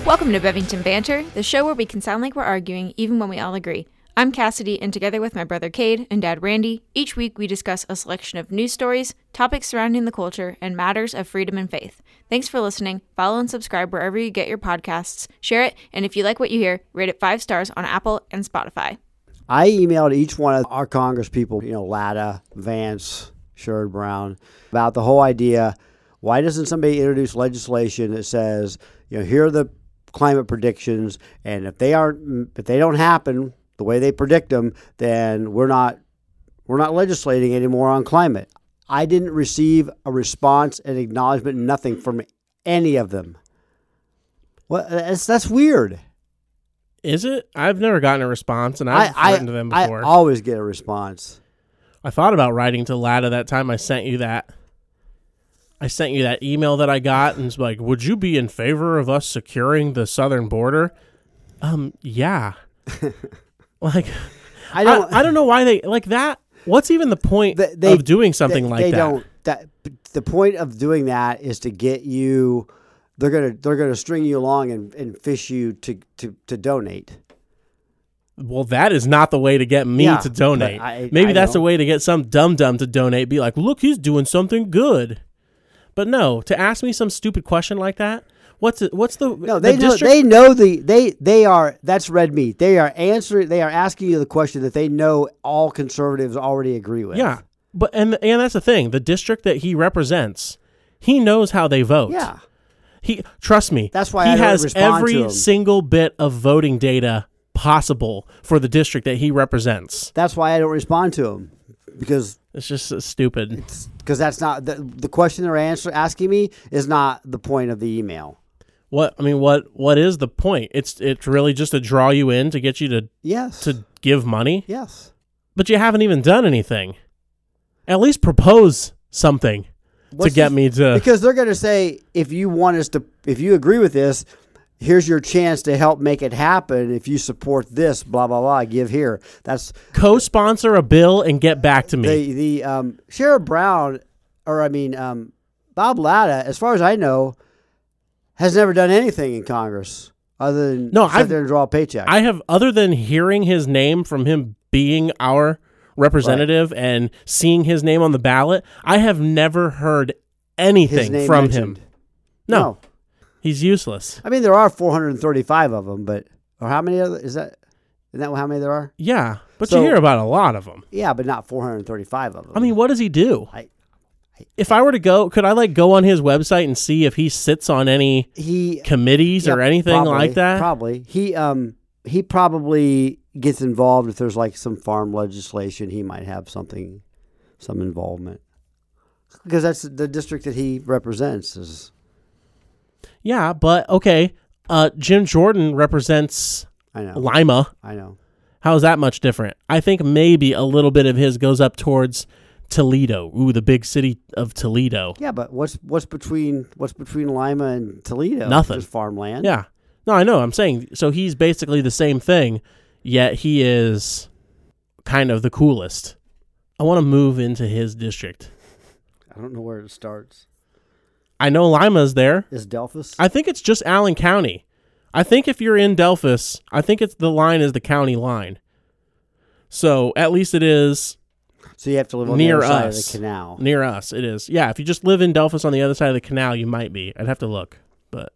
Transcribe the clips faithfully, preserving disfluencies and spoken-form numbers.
Welcome to Bevington Banter, the show where we can sound like we're arguing even when we all agree. I'm Cassidy, and together with my brother Cade and dad Randy, each week we discuss a selection of news stories, topics surrounding the culture, and matters of freedom and faith. Thanks for listening. Follow and subscribe wherever you get your podcasts. Share it, and if you like what you hear, rate it five stars on Apple and Spotify. I emailed each one of our Congress people, you know, Latta, Vance, Sherrod Brown, about the whole idea, why doesn't somebody introduce legislation that says, you know, here are the climate predictions, and if they aren't, if they don't happen the way they predict them, then we're not, we're not legislating anymore on climate. I didn't receive a response, an acknowledgement, nothing from any of them. Well, that's, that's weird. Is it? I've never gotten a response, and I've I, written to them before. I always get a response. I thought about writing to Latta that time I sent you that. I sent you that email that I got, and it's like, would you be in favor of us securing the southern border? Um, yeah. like, I don't, I, I don't know why they like that. What's even the point they, they, of doing something they, like they that? Don't, that? The point of doing that is to get you. They're gonna they're gonna string you along and, and fish you to, to, to donate. Well, that is not the way to get me yeah, to donate. I, Maybe I that's know. a way to get some dum dum to donate. Be like, look, he's doing something good. But no, to ask me some stupid question like that, what's it, what's the no? They the know district? they know the they they are that's red meat. They are answering. They are asking you the question that they know all conservatives already agree with. Yeah, but and and that's the thing. The district that he represents, he knows how they vote. Yeah, he trust me. That's why he I don't has respond every to him. single bit of voting data possible for the district that he represents. That's why I don't respond to him, because it's just uh, stupid. Because that's not the the question they're answer, asking me is not the point of the email. What I mean, what what is the point? It's it's really just to draw you in to get you to yes to give money. Yes, but you haven't even done anything. At least propose something What's to get this? me to. Because they're going to say, if you want us to, if you agree with this, here's your chance to help make it happen. If you support this, blah blah blah, give here. That's co-sponsor a bill and get back to me. The the um, Sherrod Brown, or I mean um, Bob Latta, as far as I know, has never done anything in Congress other than no, sit there and draw a paycheck. I have, other than hearing his name from him being our representative right. and seeing his name on the ballot, I have never heard anything from mentioned. him. No. no. He's useless. I mean, there are four hundred thirty-five of them, but or how many other, is that? Isn't that how many there are? Yeah, but so, you hear about a lot of them. Yeah, but not four hundred thirty-five of them. I mean, what does he do? I, I, if I were to go, could I like go on his website and see if he sits on any he, committees yeah, or anything probably, like that? Probably. He um he probably gets involved if there's like some farm legislation. He might have something, some involvement, because that's the district that he represents is. Yeah, but okay. Uh, Jim Jordan represents I know. Lima. I know. How is that much different? I think maybe a little bit of his goes up towards Toledo. Ooh, the big city of Toledo. Yeah, but what's what's between what's between Lima and Toledo? Nothing. Just farmland. Yeah. No, I know. I'm saying so. He's basically the same thing, yet he is kind of the coolest. I want to move into his district. I don't know where it starts. I know Lima's there. Is Delphus? I think it's just Allen County. I think if you're in Delphus, I think it's the line is the county line. So at least it is. So you have to live on near the other side us. of the canal. Near us, it is. Yeah, if you just live in Delphus on the other side of the canal, you might be. I'd have to look, but.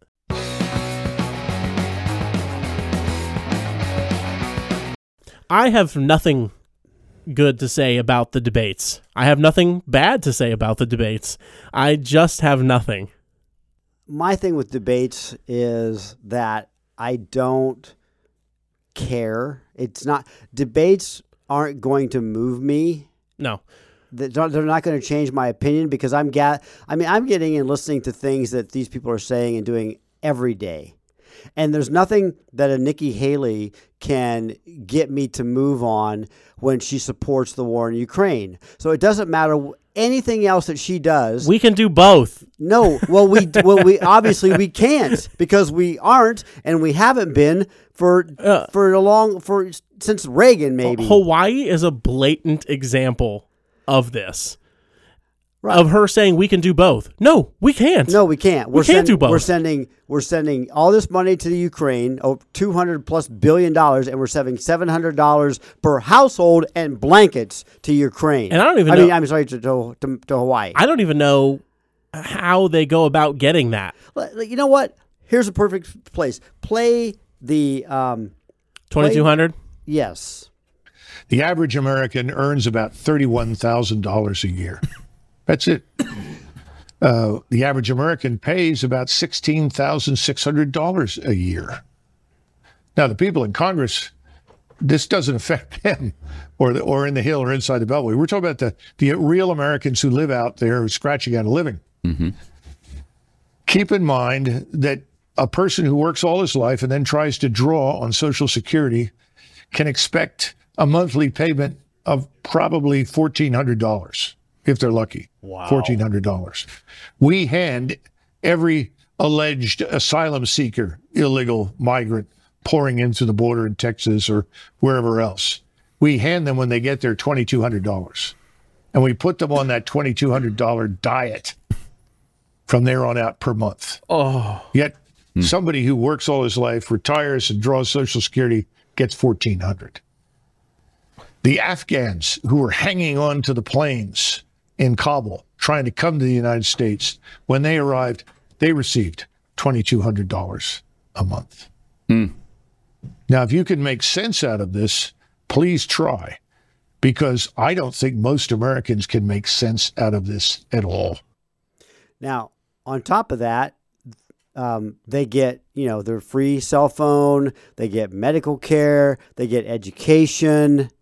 I have nothing good to say about the debates. I have nothing bad to say about the debates. I just have nothing. My thing with debates is that I don't care. It's not debates aren't going to move me. No. They're not going to change my opinion because I'm ga- I mean I'm getting and listening to things that these people are saying and doing every day. And there's nothing that a Nikki Haley can get me to move on when she supports the war in Ukraine. So it doesn't matter anything else that she does. We can do both. No, well we well we obviously we can't because we aren't and we haven't been for uh, for a long for since Reagan maybe. Hawaii is a blatant example of this. Right. of her saying we can do both. No, we can't. No, we can't. We're We can't send- do both. We're sending we're sending all this money to the Ukraine, oh, two hundred plus billion dollars, and we're sending seven hundred dollars per household and blankets to Ukraine. And I don't even I know- mean, I'm sorry to to, to, to Hawaii. I don't even know how they go about getting that. L- You know what? Here's a perfect place. Play the um, twenty-two hundred? yes. The average American earns about thirty-one thousand dollars a year. That's it. Uh, the average American pays about sixteen thousand six hundred dollars a year. Now, the people in Congress, this doesn't affect them or the, or in the Hill or inside the Beltway. We're talking about the, the real Americans who live out there scratching out a living. Mm-hmm. Keep in mind that a person who works all his life and then tries to draw on Social Security can expect a monthly payment of probably fourteen hundred dollars if they're lucky. Wow. fourteen hundred dollars. We hand every alleged asylum seeker, illegal migrant pouring into the border in Texas or wherever else, we hand them when they get there twenty-two hundred dollars. And we put them on that twenty-two hundred dollars diet from there on out per month. Oh. Yet somebody who works all his life, retires and draws Social Security gets fourteen hundred dollars. The Afghans who were hanging on to the planes in Kabul trying to come to the United States, when they arrived, they received twenty-two hundred dollars a month. Hmm. Now, if you can make sense out of this, please try, because I don't think most Americans can make sense out of this at all. Now, on top of that, um, they get, you know, their free cell phone, they get medical care, they get education.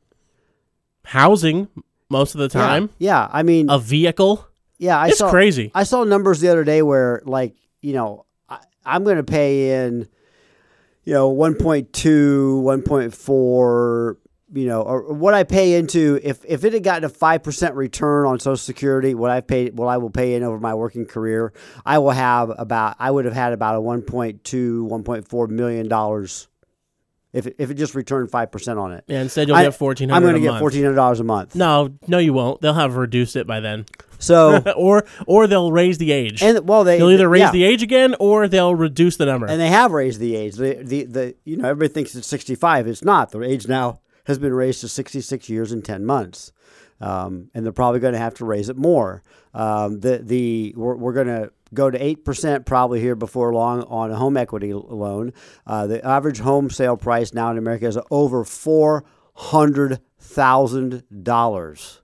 Housing most of the time. Yeah, yeah I mean, A vehicle. yeah, I It's saw crazy. I saw numbers the other day where, like, you know, I, I'm going to pay in, you know, one point two, one point four, you know, or what I pay into. If if it had gotten a five percent return on Social Security, what I paid, what I will pay in over my working career, I will have about, I would have had about a one point two, one point four million dollars. If it, if it just returned five percent on it. Yeah, instead you'll I- get fourteen I'm hundred going to a get month. fourteen hundred dollars a month. No, no, you won't. They'll have reduced it by then, So, or or they'll raise the age. and well, they They'll either raise yeah. the age again, or they'll reduce the number. And they have raised the age. The, the, the, you know, everybody thinks it's sixty-five. It's not. The age now has been raised to sixty-six years and ten months. Um, and they're probably going to have to raise it more. Um, the, the, we're, we're going to go to eight percent probably here before long on a home equity loan. Uh, the average home sale price now in America is over four hundred thousand dollars.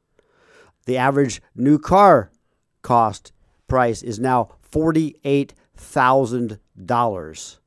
The average new car cost price is now forty-eight thousand dollars.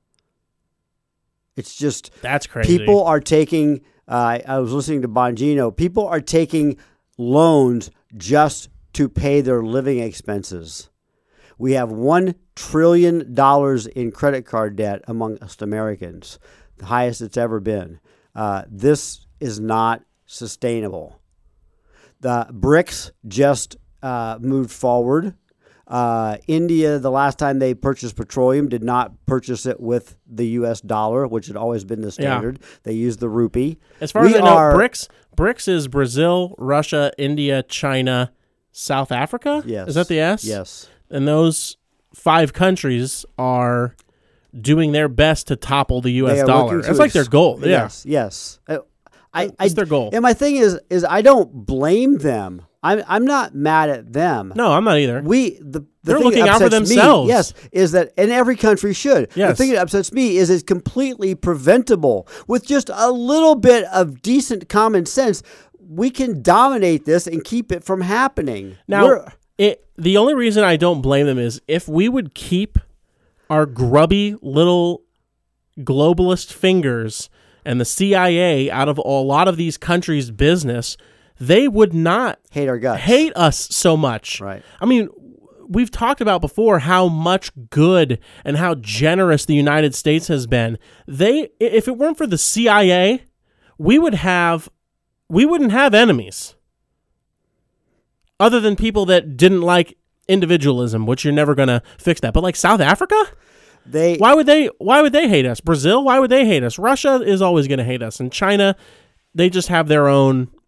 It's just That's crazy. people are taking. Uh, I was listening to Bongino. People are taking loans just to pay their living expenses. We have one trillion dollars in credit card debt amongst Americans, the highest it's ever been. Uh, this is not sustainable. The BRICS just uh, moved forward. Uh, India, the last time they purchased petroleum, did not purchase it with the U S dollar, which had always been the standard. They used the rupee. As far we as I know, are- BRICS BRICS is Brazil, Russia, India, China, South Africa. Yes. Is that the S? Yes. And those five countries are doing their best to topple the U They S are dollar. working That's to like their ex- goal. Yeah. Yes, yes. I, I, That's I- their goal. And my thing is, is I don't blame them. I'm, I'm not mad at them. No, I'm not either. We the, the They're thing looking that out for upsets me, themselves. yes, is that and every country should. The Yes. thing that upsets me is it's completely preventable with just a little bit of decent common sense. We can dominate this and keep it from happening. Now, We're- it, the only reason I don't blame them is if we would keep our grubby little globalist fingers and the C I A out of a lot of these countries' business, they would not hate our guts. hate us so much. Right. I mean, we've talked about before how much good and how generous the United States has been. They, if it weren't for the C I A, we would have, we wouldn't have enemies. Other than people that didn't like individualism, which you're never going to fix that. But like South Africa, They why would they? Why would they hate us? Brazil, why would they hate us? Russia is always going to hate us, and China, they just have their own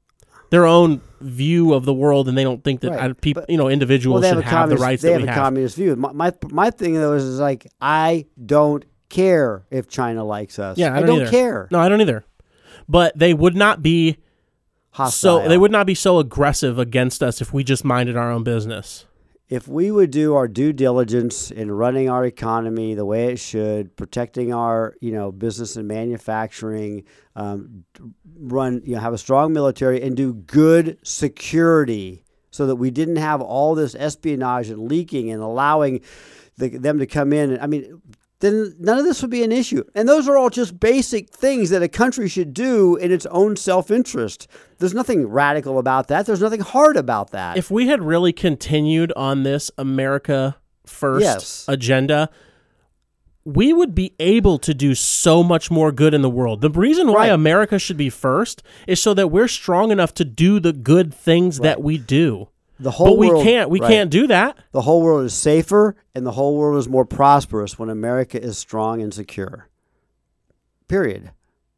their own view of the world, and they don't think that Right. uh, people, But- you know, individuals well, they should have, a have the communist, rights they that have we a have. communist view. My, my my thing though is, is like I don't care if China likes us. Yeah, I I don't, don't either. care. No, I don't either. But they would not be Hostile. so they would not be so aggressive against us if we just minded our own business. If we would do our due diligence in running our economy the way it should, protecting our, you know, business and manufacturing, um, run, you know, have a strong military and do good security so that we didn't have all this espionage and leaking and allowing the, them to come in. I mean, then none of this would be an issue. And those are all just basic things that a country should do in its own self-interest. There's nothing radical about that. There's nothing hard about that. If we had really continued on this America First Yes. agenda, we would be able to do so much more good in the world. The reason why Right. America should be first is so that we're strong enough to do the good things that we do. The whole But we world, can't. We right. can't do that. The whole world is safer and the whole world is more prosperous when America is strong and secure. Period.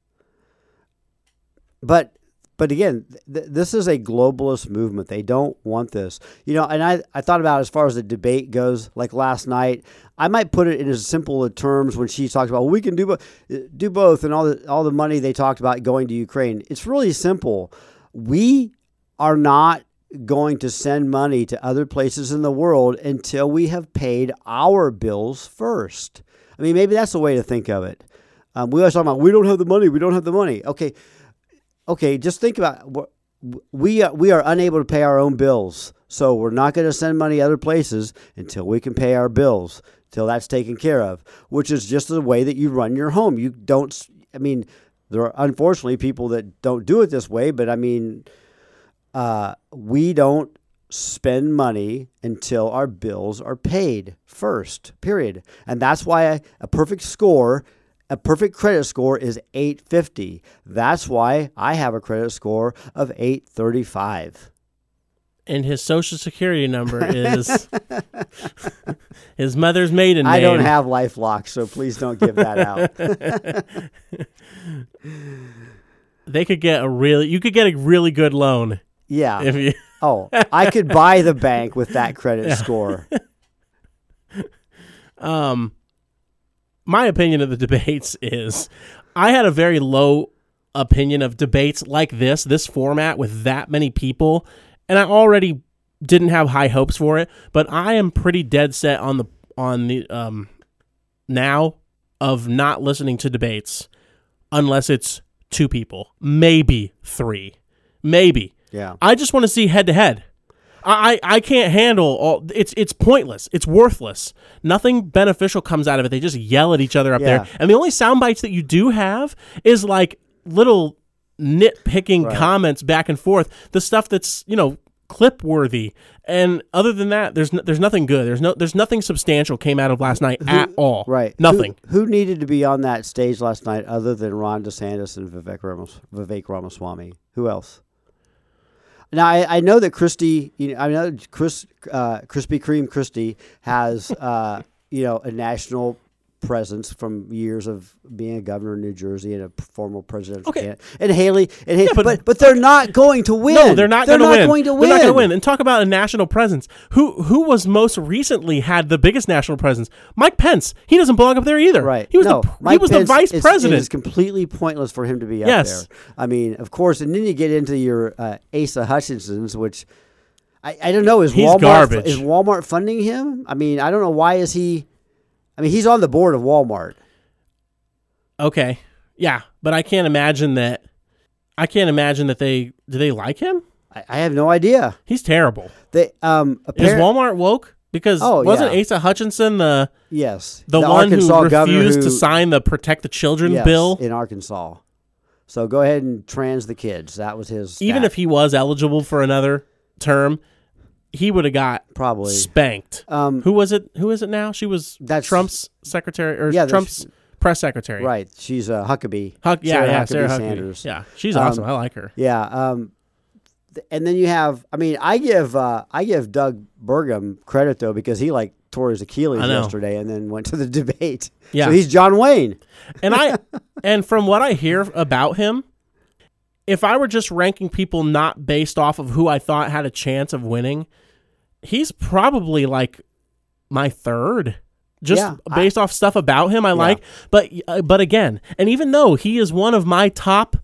But but again, th- this is a globalist movement. They don't want this. You know, and I, I thought about as far as the debate goes, like last night, I might put it in as simple of terms when she talks about, well, we can do, bo- do both and all the, all the money they talked about going to Ukraine. It's really simple. We are not going to send money to other places in the world until we have paid our bills first. I mean, maybe that's the way to think of it. Um, we always talk about, we don't have the money, we don't have the money. Okay, okay, just think about, we are, we are unable to pay our own bills, so we're not going to send money other places until we can pay our bills, until that's taken care of, which is just the way that you run your home. You don't, I mean, there are unfortunately people that don't do it this way, but I mean, Uh, we don't spend money until our bills are paid first, period. And that's why a, a perfect score, a perfect credit score is eight fifty. That's why I have a credit score of eight thirty-five. And his social security number is his mother's maiden name. I don't have LifeLock, so please don't give that out. They could get a really, you could get a really good loan. Yeah. If you, Oh, I could buy the bank with that credit yeah. score. Um, my opinion of the debates is I had a very low opinion of debates like this, this format with that many people, and I already didn't have high hopes for it, but I am pretty dead set on the, on the, um, now of not listening to debates unless it's two people, maybe three, maybe. Yeah. I just want to see head to head. I I can't handle all. It's it's pointless. It's worthless. Nothing beneficial comes out of it. They just yell at each other up yeah. there. And the only sound bites that you do have is like little nitpicking right. comments back and forth. The stuff that's, you know, clip worthy. And other than that, there's no, there's nothing good. There's no there's nothing substantial came out of last night who, at all. Right. Nothing. Who, who needed to be on that stage last night other than Ron DeSantis and Vivek Ramos, Vivek Ramaswamy? Who else? Now I, I know that Christie, you know, I know Chris, uh, Krispy Kreme Christie has, uh, you know, a national presence from years of being a governor in New Jersey and a former presidential Okay. candidate. And Haley, and Haley Yeah, but- but, but they're not going to win. No, they're not They're going to win. going to They're win. not going to win. And talk about a national presence. Who who was most recently had the biggest national presence? Mike Pence. He doesn't belong up there either. Right. He was no, the he Mike was Pence the vice is, president. It is completely pointless for him to be up Yes. there. I mean, of course, and then you get into your uh, Asa Hutchinson's, which I, I don't know. Is He's Walmart garbage. is Walmart funding him? I mean, I don't know why is he. I mean, he's on the board of Walmart. Okay. Yeah, but I can't imagine that. I can't imagine that they do they like him? I, I have no idea. He's terrible. They um Is appar- Walmart woke? Because Oh, wasn't yeah. Asa Hutchinson the yes the, one Arkansas who governor refused who, to sign the Protect the Children yes, bill? in Arkansas? So go ahead and trans the kids. That was his. Even stat. if he was eligible for another term, he would have got probably spanked. um Who was it? Who is it now? She was That's- Trump's secretary or Yeah, there's- Trump's press secretary. right. She's uh, Huckabee. Huck, yeah, Sarah yeah, Huckabee Sarah Huckabee. Sanders. Yeah, she's Um, awesome. I like her. Yeah. Um, th- and then you have, I mean, I give uh, I give Doug Burgum credit though because he like tore his Achilles I know. yesterday and then went to the debate. Yeah. So he's John Wayne. And I and from what I hear about him, if I were just ranking people not based off of who I thought had a chance of winning, he's probably like my third. Just Yeah, based I, off stuff about him I yeah. like. But uh, but again, and even though he is one of my top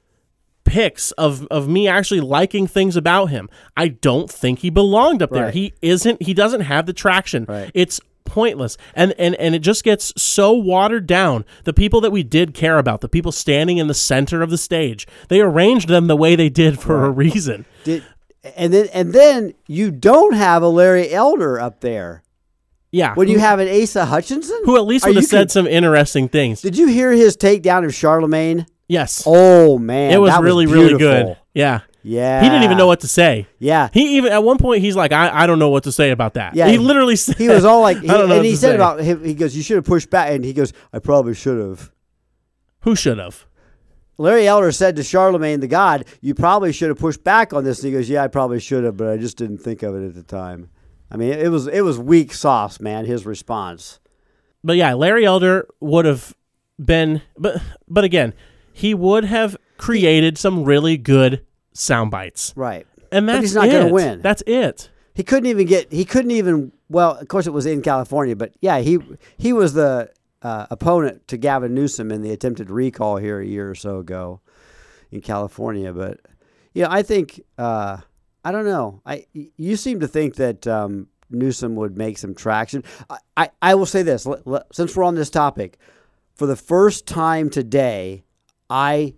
picks of, of me actually liking things about him, I don't think he belonged up there. Right. He isn't, he doesn't have the traction. Right. It's pointless. And, and and it just gets so watered down. The people that we did care about, the people standing in the center of the stage, they arranged them the way they did for Right. a reason. Did, and then and then you don't have a Larry Elder up there. Yeah. When you who, have an Asa Hutchinson? who at least Are would have you said con- some interesting things. Did you hear his takedown of Charlemagne? Yes. Oh, man. it was that really, was really beautiful. good. Yeah. Yeah. He didn't even know what to say. Yeah. He even at one point he's like, I, I don't know what to say about that. Yeah, he he- literally said, He was all like, he, I don't know and what he to said say. about him, he goes, you should have pushed back. And he goes, I probably should have. Who should have? Larry Elder said to Charlemagne the God, you probably should have pushed back on this. And he goes, yeah, I probably should have, but I just didn't think of it at the time. I mean, it was it was weak sauce, man, his response. But yeah, Larry Elder would have been, but but again, he would have created some really good sound bites, Right. and But that's he's not it. going to win. That's it. He couldn't even get, he couldn't even, well, of course it was in California, but yeah, he he was the uh, opponent to Gavin Newsom in the attempted recall here a year or so ago in California. But, yeah, I think, uh, I don't know. I You seem to think that um, Newsom would make some traction. I, I, I will say this, l- l- since we're on this topic, for the first time today, I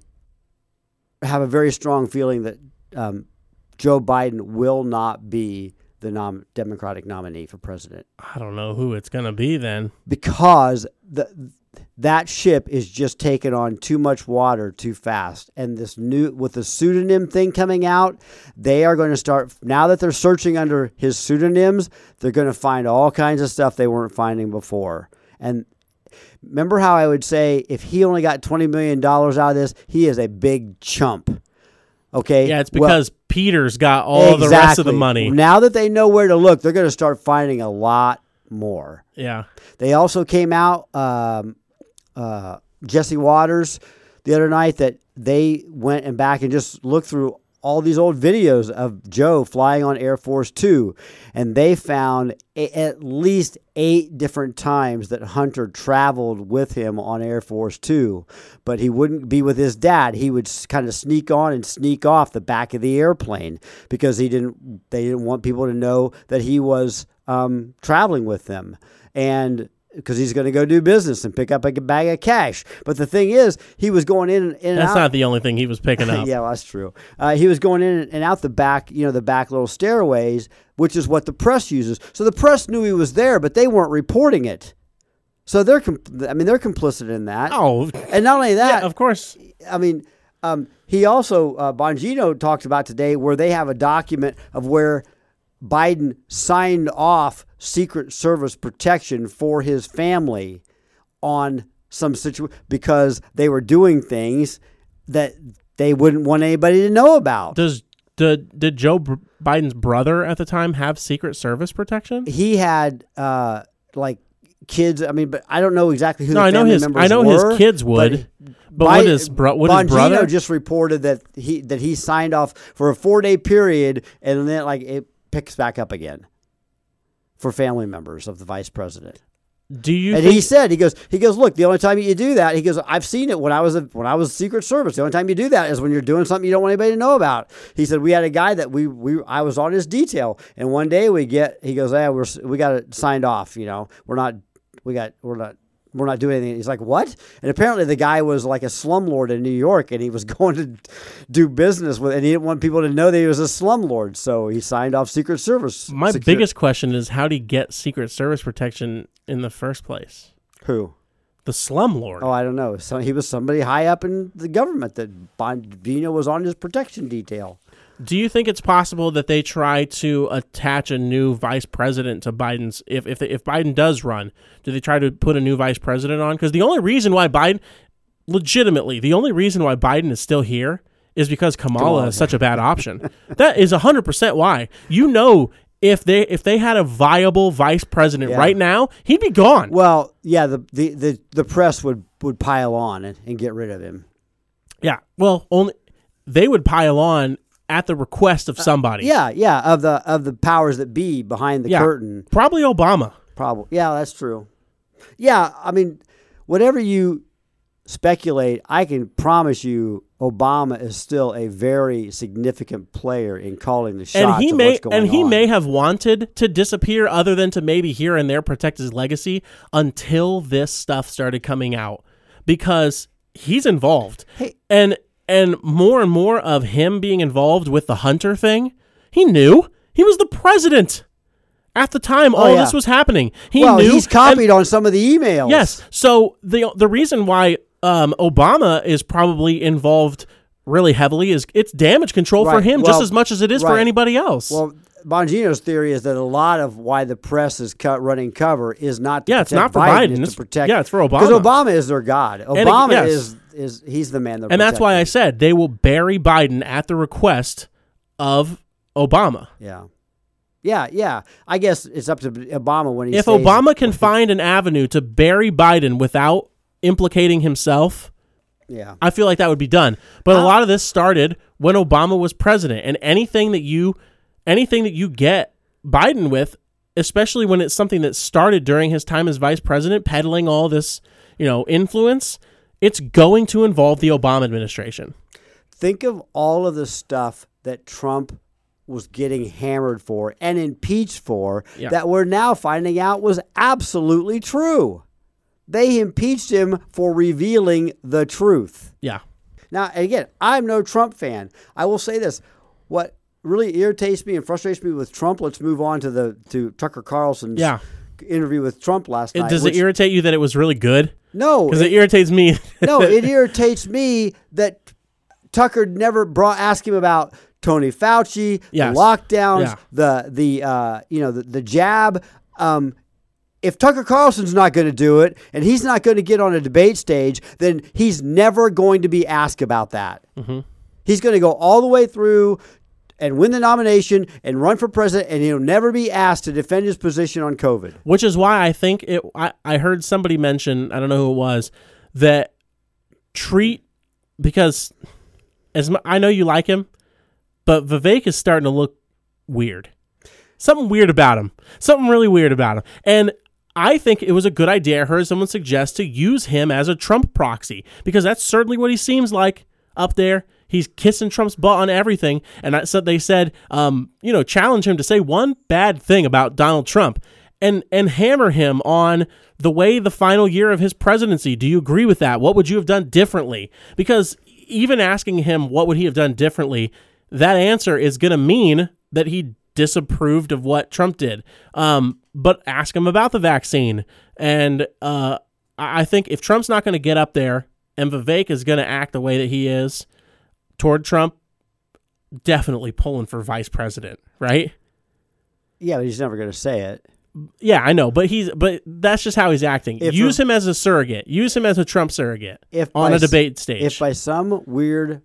have a very strong feeling that um, Joe Biden will not be the nom- Democratic nominee for president I don't know who it's gonna be then. because the that ship is just taking on too much water too fast. And this new with the pseudonym thing coming out, they are going to start now that they're searching under his pseudonyms. They're going to find all kinds of stuff they weren't finding before. And remember how I would say if he only got twenty million dollars out of this, he is a big chump. Okay. Yeah, it's Well, because Peter's got all the rest of the exactly. money. Now that they know where to look, they're going to start finding a lot more. Yeah, They also came out, um, uh, Jesse Waters, the other night that they went and back and just looked through all these old videos of Joe flying on Air Force Two, and they found a- at least eight different times that Hunter traveled with him on Air Force Two, but he wouldn't be with his dad. He would kind of sneak on and sneak off the back of the airplane because he didn't. They didn't want people to know that he was um, traveling with them, and because he's going to go do business and pick up a bag of cash. But the thing is, he was going in, in and that's out. not the only thing he was picking up. Yeah, well, that's true. Uh, he was going in and out the back, you know, the back little stairways, which is what the press uses. So the press knew he was there, but they weren't reporting it. So they're, compl- I mean, they're complicit in that. Oh, And not only that, yeah, of course. I mean, um, he also, uh, Bongino talked about today where they have a document of where Biden signed off Secret Service protection for his family on some situation because they were doing things that they wouldn't want anybody to know about. Does did did Joe Br- Biden's brother at the time have Secret Service protection? He had uh, like kids. I mean, but I don't know exactly who No, the I know family his members I know were, his kids would. But, Bi- what is bro- what Bongino his brother? just reported that he that he signed off for a four day period, and then like it picks back up again for family members of the vice president. Do you And think he said, he goes, he goes, look, the only time you do that, he goes, I've seen it when I was a, when I was Secret Service. The only time you do that is when you're doing something you don't want anybody to know about. He said, we had a guy that we, we I was on his detail, and one day we get, he goes, yeah, we're we got it signed off. You know, we're not, we got, we're not. We're not doing anything. He's like, what? And apparently the guy was like a slumlord in New York, and he was going to do business with, and he didn't want people to know that he was a slumlord, so he signed off Secret Service. my Secure- biggest question is how did he get Secret Service protection in the first place? Who? The slumlord. Oh, I don't know. So he was somebody high up in the government that Bongino was on his protection detail. Do you think it's possible that they try to attach a new vice president to Biden's? If if if Biden does run, do they try to put a new vice president on? Because the only reason why Biden, legitimately, the only reason why Biden is still here is because Kamala, Kamala. is such a bad option. That is a hundred percent why. You know, if they if they had a viable vice president Yeah. right now, he'd be gone. Well, yeah, the the, the, the press would, would pile on and, and get rid of him. Yeah. Well, only they would pile on at the request of somebody. Yeah, yeah, of the of the powers that be behind the Yeah. curtain. Probably Obama. Probably. Yeah, that's true. Yeah, I mean, whatever you speculate, I can promise you Obama is still a very significant player in calling the shots And he of may what's going and he on. may have wanted to disappear other than to maybe here and there protect his legacy until this stuff started coming out, because he's involved. Hey. And and more and more of him being involved with the Hunter thing, he knew. He was the president at the time all Oh, yeah. this was happening. He well, knew. he's copied on some of the emails. Yes. So the the reason why um, Obama is probably involved really heavily is it's damage control for Right. him Well, just as much as it is for right. anybody else. Well, Bongino's theory is that a lot of why the press is cut running cover is not to Yeah, it's protect not for Biden, Biden. it's It's- to protect yeah, it's for because Obama. Obama is their god. it- Obama yes. is is he's the man. and that's why I said they will bury Biden at the request of Obama. yeah, yeah, yeah. I guess it's up to Obama when he If stays- Obama can find an avenue to bury Biden without implicating himself, yeah. I feel like that would be done. But a lot of this started when Obama was president, and anything that you anything that you get Biden with, especially when it's something that started during his time as vice president, peddling all this, you know, influence, it's going to involve the Obama administration. Think of all of the stuff that Trump was getting hammered for and impeached for Yeah. that we're now finding out was absolutely true. They impeached him for revealing the truth. Yeah. Now, again, I'm no Trump fan. I will say this. What really irritates me and frustrates me with Trump, let's move on to the to Tucker Carlson's Yeah. interview with Trump last It, night. does which- it irritate you that it was really good? No. Because it, irritates me. no, it irritates me that Tucker never brought asked him about Tony Fauci, Yes. the lockdowns, Yeah. the the uh, you know the, the jab. Um, if Tucker Carlson's not going to do it and he's not going to get on a debate stage, then he's never going to be asked about that. Mm-hmm. He's going to go all the way through and win the nomination and run for president, and he'll never be asked to defend his position on COVID. Which is why I think it. I, I heard somebody mention, I don't know who it was, that treat because as mu- I know you like him, but Vivek is starting to look weird. Something weird about him. Something really weird about him. And I think it was a good idea. I heard someone suggest to use him as a Trump proxy because that's certainly what he seems like up there. He's kissing Trump's butt on everything. And I, so they said, um, you know, challenge him to say one bad thing about Donald Trump and, and hammer him on the way the final year of his presidency. Do you agree with that? What would you have done differently? Because even asking him what would he have done differently, that answer is going to mean that he disapproved of what Trump did. Um, but ask him about the vaccine. And uh, I I think if Trump's not going to get up there and Vivek is going to act the way that he is toward Trump, definitely pulling for vice president, right? Yeah, but he's never going to say it. Yeah, I know, but he's but that's just how he's acting. If Use a- him as a surrogate. Use him as a Trump surrogate If on by a s- debate stage. If by some weird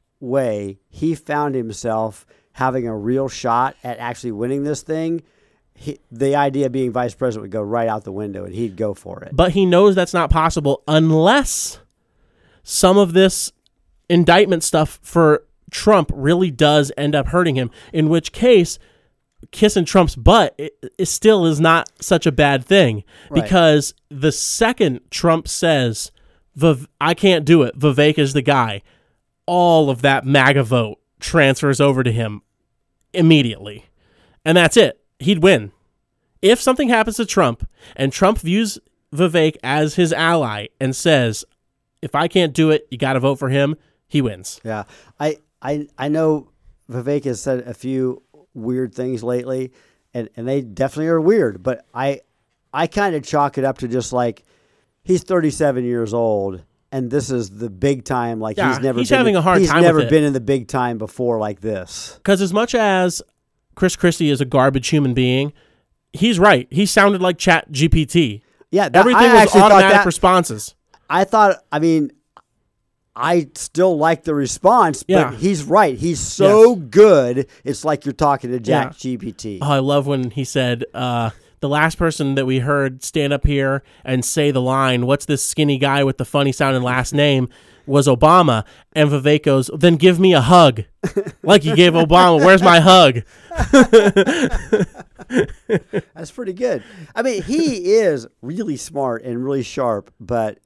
way he found himself having a real shot at actually winning this thing, he, the idea of being vice president would go right out the window and he'd go for it. But he knows that's not possible unless some of this indictment stuff for Trump really does end up hurting him, in which case kissing Trump's butt it, it still is not such a bad thing. Right. Because the second Trump says, Viv- I can't do it, Vivek is the guy, all of that MAGA vote transfers over to him immediately. And that's it. He'd win. If something happens to Trump and Trump views Vivek as his ally and says, if I can't do it, you got to vote for him, he wins. Yeah, I, I, I know Vivek has said a few weird things lately, and, and they definitely are weird. But I, I kind of chalk it up to just like he's thirty-seven years old, and this is the big time. Like Yeah, he's never he's been, having a hard he's time never with it. been in the big time before like this. Because as much as Chris Christie is a garbage human being, he's right. He sounded like Chat G P T. Yeah, that, Everything I was actually thought automatic that, responses. I thought. I mean. I still like the response, but Yeah. he's right. He's so Yes. good. It's like you're talking to Jack Yeah. G P T. Oh, I love when he said, uh, the last person that we heard stand up here and say the line, what's this skinny guy with the funny sounding last name? was Obama. And Vivek goes, then give me a hug. Like he gave Obama. Where's my hug? That's pretty good. I mean, he is really smart and really sharp, but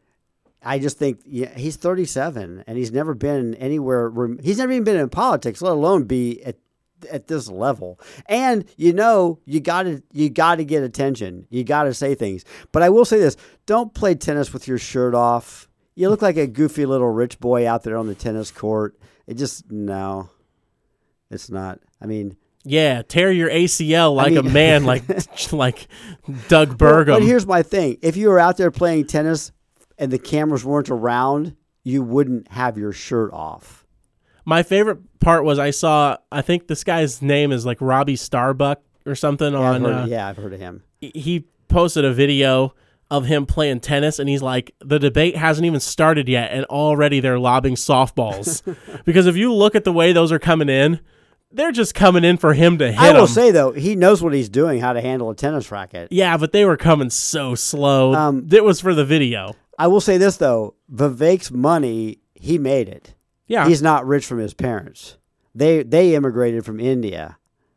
I just think yeah, he's thirty-seven and he's never been anywhere. Rem- he's never even been in politics, let alone be at at this level. And you know, you got to you got to get attention. You got to say things. But I will say this: don't play tennis with your shirt off. You look like a goofy little rich boy out there on the tennis court. It just no, it's not. I mean. Yeah, tear your A C L like I mean, a man, like like Doug Burgum. Well, but here's my thing: if you were out there playing tennis and the cameras weren't around, you wouldn't have your shirt off. My favorite part was I saw. I think this guy's name is like Robbie Starbuck or something. Yeah, on I've heard, uh, yeah, I've heard of him. He posted a video of him playing tennis, and he's like, the debate hasn't even started yet, and already they're lobbing softballs. Because if you look at the way those are coming in. They're just coming in for him to hit I will him. say, though, he knows what he's doing, how to handle a tennis racket. Yeah, but they were coming so slow. Um, it was for the video. I will say this, though. Vivek's money, he made it. Yeah. He's not rich from his parents. They they immigrated from India.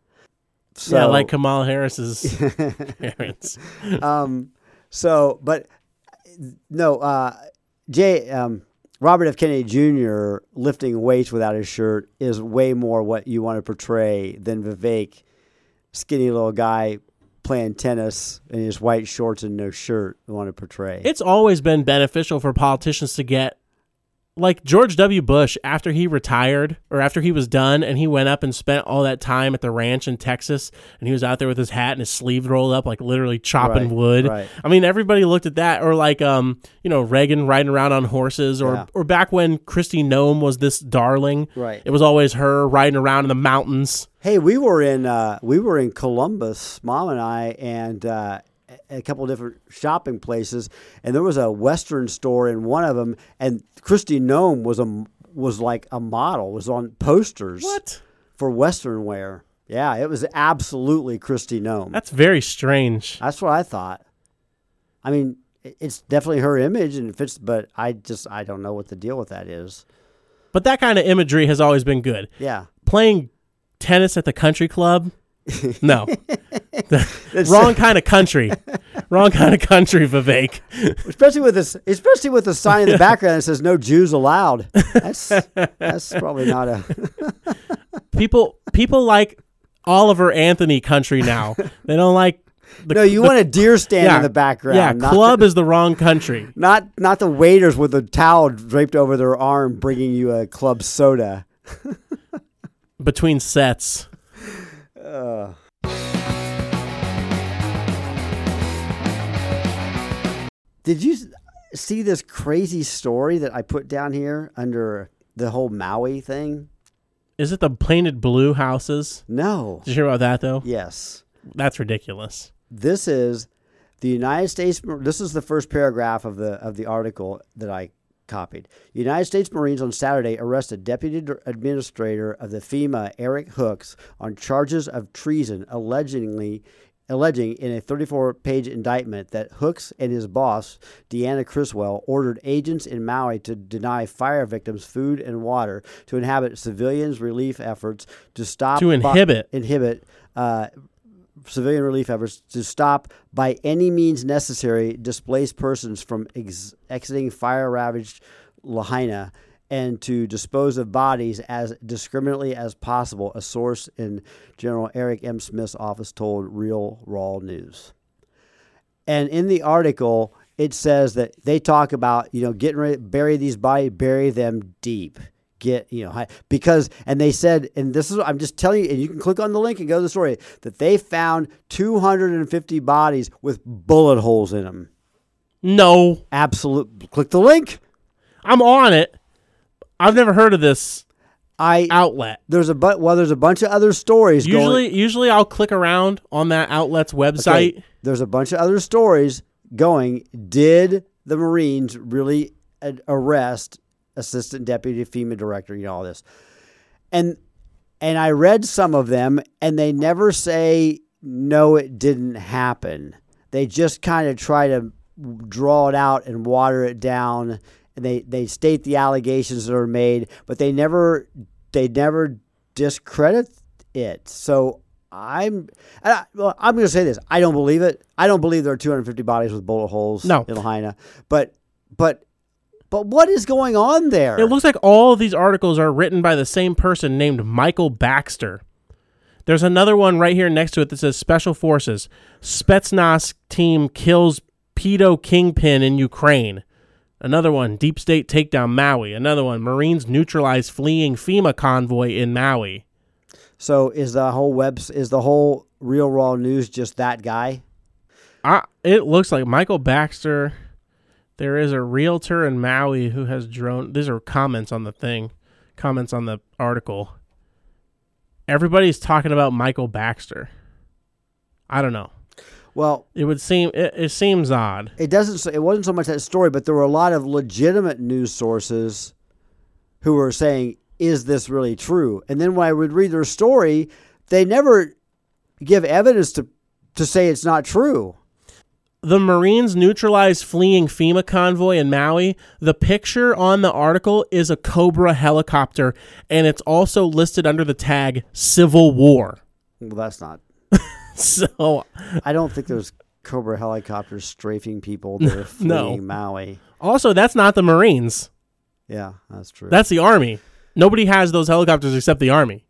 So, yeah, like Kamala Harris's parents. um, so, but, no, uh, Jay... Um, Robert F. Kennedy Junior lifting weights without his shirt is way more what you want to portray than Vivek, skinny little guy playing tennis in his white shorts and no shirt, you want to portray. It's always been beneficial for politicians to get, like George W. Bush, after he retired or after he was done and he went up and spent all that time at the ranch in Texas and he was out there with his hat and his sleeve rolled up, like literally chopping Right, wood. right. I mean, everybody looked at that, or like, um, you know, Reagan riding around on horses, or, Yeah. or back when Kristi Noem was this darling. Right. It was always her riding around in the mountains. Hey, we were in uh, we were in Columbus, Mom and I, and uh, a couple of different shopping places, and there was a Western store in one of them, and Kristi Noem was a was like a model, was on posters. What? For Western wear. Yeah, it was absolutely Kristi Noem. That's very strange. That's what I thought. I mean, it- it's definitely her image, and it fits, but I just I don't know what the deal with that is. But that kind of imagery has always been good. Yeah. Playing tennis at the country club? No. Wrong kind of country. Wrong kind of country, Vivek. Especially with this, especially with the sign in the background that says "No Jews allowed." That's that's probably not a. People people like Oliver Anthony country now. They don't like the No, you the, want a deer stand yeah, in the background. Yeah, not club is the wrong country. not not the waiters with a towel draped over their arm bringing you a club soda. Between sets. Uh. Did you s- see this crazy story that I put down here under the whole Maui thing? Is it the painted blue houses? No. Did you hear about that though? Yes. That's ridiculous. This is the United States. This is the first paragraph of the of the article that I copied. United States Marines on Saturday arrested Deputy Dir- Administrator of the FEMA Eric Hooks on charges of treason, allegedly alleging in a thirty-four page indictment that Hooks and his boss, Deanna Criswell, ordered agents in Maui to deny fire victims food and water, to inhabit civilians' relief efforts, to stop To inhibit. By, inhibit uh, civilian relief efforts, to stop by any means necessary displaced persons from ex- exiting fire-ravaged Lahaina, and to dispose of bodies as discriminately as possible, a source in General Eric M. Smith's office told Real Raw News. And in the article, it says that they talk about, you know, getting ready to bury these bodies, bury them deep. Get, you know, high, because, and they said, and this is, I'm just telling you, and you can click on the link and go to the story, that they found two hundred fifty bodies with bullet holes in them. No. Absolute. Click the link. I'm on it. I've never heard of this I outlet. There's a but well, there's a bunch of other stories. Usually, going, usually I'll click around on that outlet's website. okay, there's a bunch of other stories going. Did the Marines really uh, arrest Assistant Deputy FEMA Director? You know all this, and and I read some of them, and they never say no, it didn't happen. They just kind of try to draw it out and water it down and they, they state the allegations that are made, but they never they never discredit it. So I'm I, well, I'm going to say this. I don't believe it. I don't believe there are two hundred fifty bodies with bullet holes No. in Lahaina. But but but what is going on there? It looks like all of these articles are written by the same person named Michael Baxter. There's another one right here next to it that says Special Forces. Spetsnaz team kills pedo kingpin in Ukraine. Another one, Deep State takedown Maui. Another one, Marines neutralize fleeing FEMA convoy in Maui. So is the whole web is the whole Real Raw News just that guy? I, it looks like Michael Baxter. There is a realtor in Maui who has drone. These are comments on the thing, comments on the article. Everybody's talking about Michael Baxter. I don't know. Well, It would seem it, it seems odd. it doesn't. It wasn't so much that story, but there were a lot of legitimate news sources who were saying, "Is this really true?" And then when I would read their story, they never give evidence to to say it's not true. The Marines neutralize fleeing FEMA convoy in Maui. The picture on the article is a Cobra helicopter, and it's also listed under the tag Civil War. Well, that's not. So I don't think there's Cobra helicopters strafing people that are fleeing No. Maui. also, that's not the Marines. Yeah, that's true. That's the Army. Nobody has those helicopters except the Army.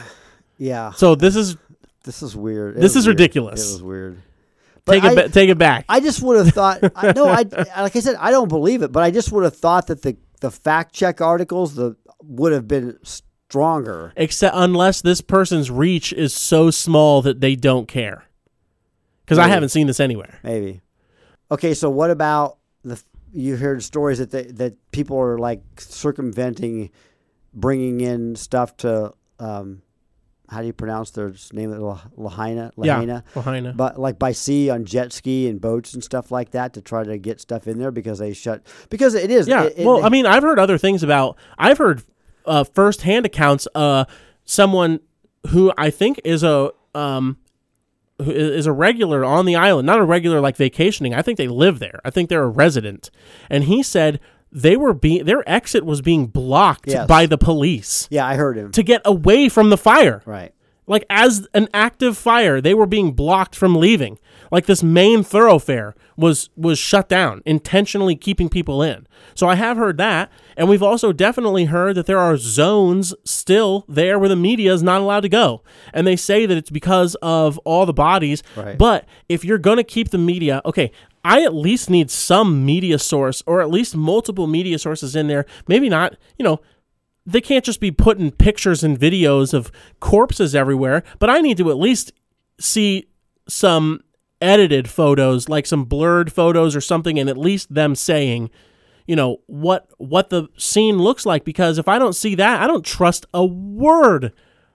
yeah. So this is This is weird. It This was is weird. ridiculous. It was weird. But take it I, ba- take it back. I just would have thought. I, no, I like I said, I don't believe it, but I just would have thought that the the fact check articles the would have been stronger. Except unless this person's reach is so small that they don't care. Because I Maybe. haven't seen this anywhere. Maybe. Okay, so what about the? You heard stories that they, that people are like circumventing, bringing in stuff to. Um, how do you pronounce their name? La- Lahaina, Lahaina. Yeah, Lahaina. But like by sea on jet ski and boats and stuff like that to try to get stuff in there because they shut because it is. Yeah. It, it, well, I mean, I've heard other things about. I've heard uh, firsthand accounts. Uh, someone who I think is a um, who is a regular on the island, not a regular like vacationing. I think they live there. I think they're a resident, and he said they were being their exit was being blocked Yes. by the police yeah, I heard him. to get away from the fire. Right. Like as an active fire, they were being blocked from leaving. Like this main thoroughfare was was shut down, intentionally keeping people in. So I have heard that, and we've also definitely heard that there are zones still there where the media is not allowed to go. And they say that it's because of all the bodies. Right. But if you're going to keep the media, okay, I at least need some media source or at least multiple media sources in there. Maybe not, you know, they can't just be putting pictures and videos of corpses everywhere, but I need to at least see some edited photos, like some blurred photos or something, and at least them saying, you know, what what the scene looks like, because if I don't see that, I don't trust a word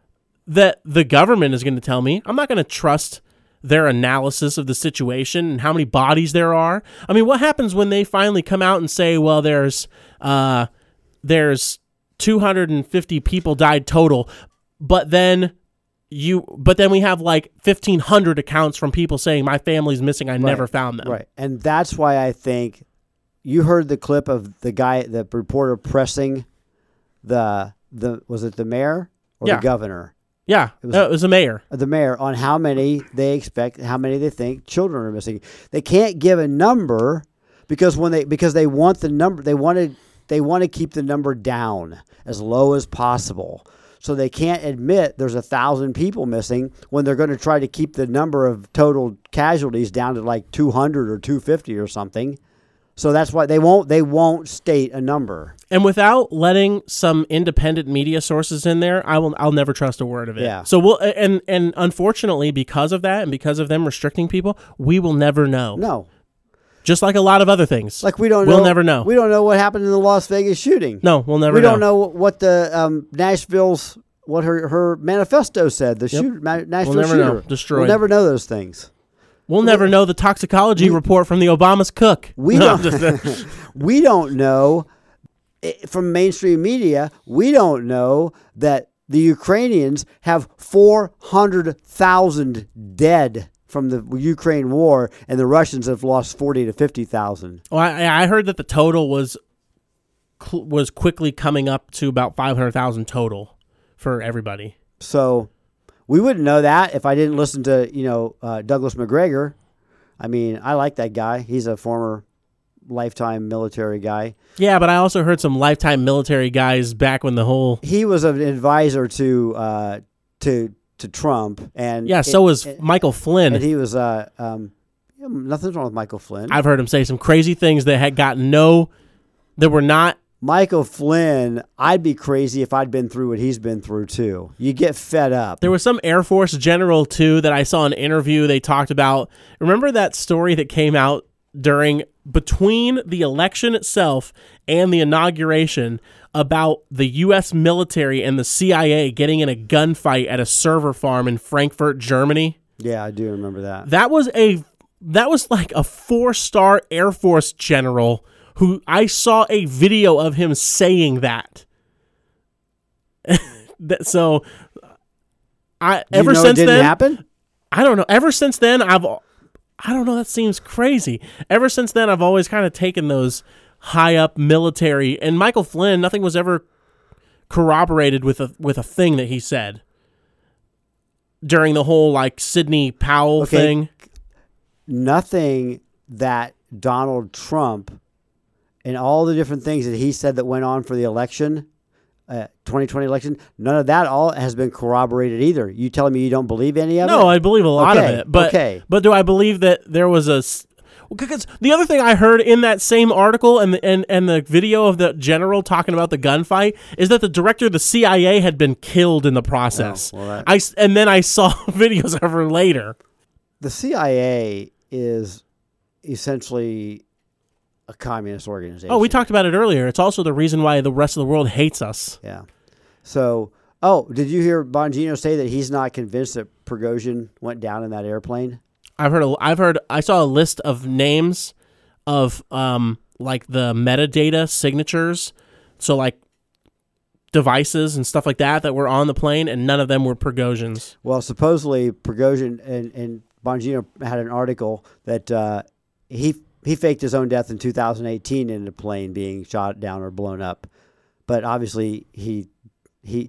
that the government is going to tell me. I'm not going to trust their analysis of the situation and how many bodies there are. I mean, what happens when they finally come out and say, well, there's uh, there's two hundred fifty people died total, but then you but then we have like fifteen hundred accounts from people saying my family's missing, I never found them. Right. And that's why I think you heard the clip of the guy, the reporter pressing the the was it the mayor or Yeah. the governor? Yeah, it was- was, uh, it was a mayor. The mayor on how many they expect, how many they think children are missing. They can't give a number because when they because they want the number they wanted they want to keep the number down as low as possible. So they can't admit there's a thousand people missing when they're going to try to keep the number of total casualties down to like two hundred or two fifty or something. So that's why they won't they won't state a number. And without letting some independent media sources in there, I will I'll never trust a word of it. Yeah. So we'll and and unfortunately, because of that and because of them restricting people, we will never know. No. Just like a lot of other things. Like we don't We'll know. never know. We don't know what happened in the Las Vegas shooting. No, we'll never we know. don't know what the um, Nashville's what her, her manifesto said. The Yep. shoot Ma- Nashville We'll never shooter. know. Destroyed. We'll never know those things. We'll never know the toxicology we- report from the Obama's cook. We No, don't. I'm just- we don't know eh, from mainstream media. We don't know that the Ukrainians have four hundred thousand dead from the Ukraine war, and the Russians have lost forty to fifty thousand. Well, I, I heard that the total was cl- was quickly coming up to about five hundred thousand total for everybody. So we wouldn't know that if I didn't listen to, you know, uh, Douglas McGregor. I mean, I like that guy. He's a former lifetime military guy. Yeah, but I also heard some lifetime military guys back when the whole He was an advisor to uh, to to Trump, and yeah. So it- was it- Michael Flynn. and he was uh, um, yeah, nothing's wrong with Michael Flynn. I've heard him say some crazy things that had got no, that were not. Michael Flynn, I'd be crazy if I'd been through what he's been through too. You get fed up. There was some Air Force general too that I saw an interview. They talked about. Remember that story that came out during between the election itself and the inauguration about the U S military and the C I A getting in a gunfight at a server farm in Frankfurt, Germany? Yeah, I do remember that. That was a that was like a four-star Air Force general who I saw a video of him saying that. That- so I You ever know since it didn't then happen? I don't know. Ever since then, I've, I don't know. That seems crazy. Ever since then, I've always kind of taken those high up military. And Michael Flynn, nothing was ever corroborated with a with a thing that he said during the whole like Sidney Powell Okay. thing. Nothing that Donald Trump and all the different things that he said that went on for the election, uh, twenty twenty election, none of that all has been corroborated either. You telling me you don't believe any of it? No, I believe a lot Okay, of it. But okay. but do I believe that there was a s- because the other thing I heard in that same article and the, and and the video of the general talking about the gunfight is that the director of the C I A had been killed in the process. Oh, well, that- I s- and then I saw videos of her later. The C I A is essentially a communist organization. Oh, we talked about it earlier. It's also the reason why the rest of the world hates us. Yeah. So, oh, did you hear Bongino say that he's not convinced that Prigozhin went down in that airplane? I've heard. A, I've heard. I saw a list of names of um like the metadata signatures, so like devices and stuff like that that were on the plane, and none of them were Prigozhin's. Well, supposedly Prigozhin and, and Bongino had an article that uh, he he faked his own death in two thousand eighteen in a plane being shot down or blown up, but obviously he he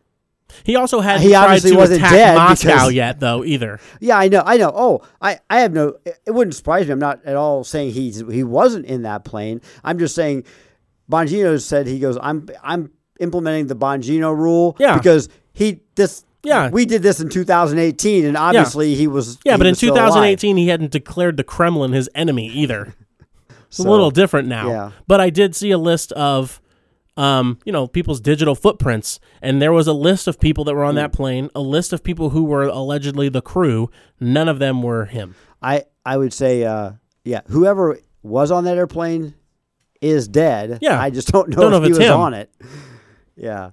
He also hadn't He tried obviously to wasn't attack dead Moscow because- yet, though. Either. yeah I know I know oh I, I have no it wouldn't surprise me. I'm not at all saying he's he wasn't in that plane. I'm just saying Bongino said he goes I'm I'm implementing the Bongino rule Yeah. because he this Yeah. we did this in two thousand eighteen and obviously he was Yeah, he but in was still alive. twenty eighteen, he hadn't declared the Kremlin his enemy either. It's So, a little different now. yeah. But I did see a list of, um, you know, people's digital footprints, and there was a list of people that were on that plane, a list of people who were allegedly the crew. None of them were him. I I would say uh, yeah whoever was on that airplane is dead. Yeah. I just don't know Don't if know if he it's was him. on it. Yeah.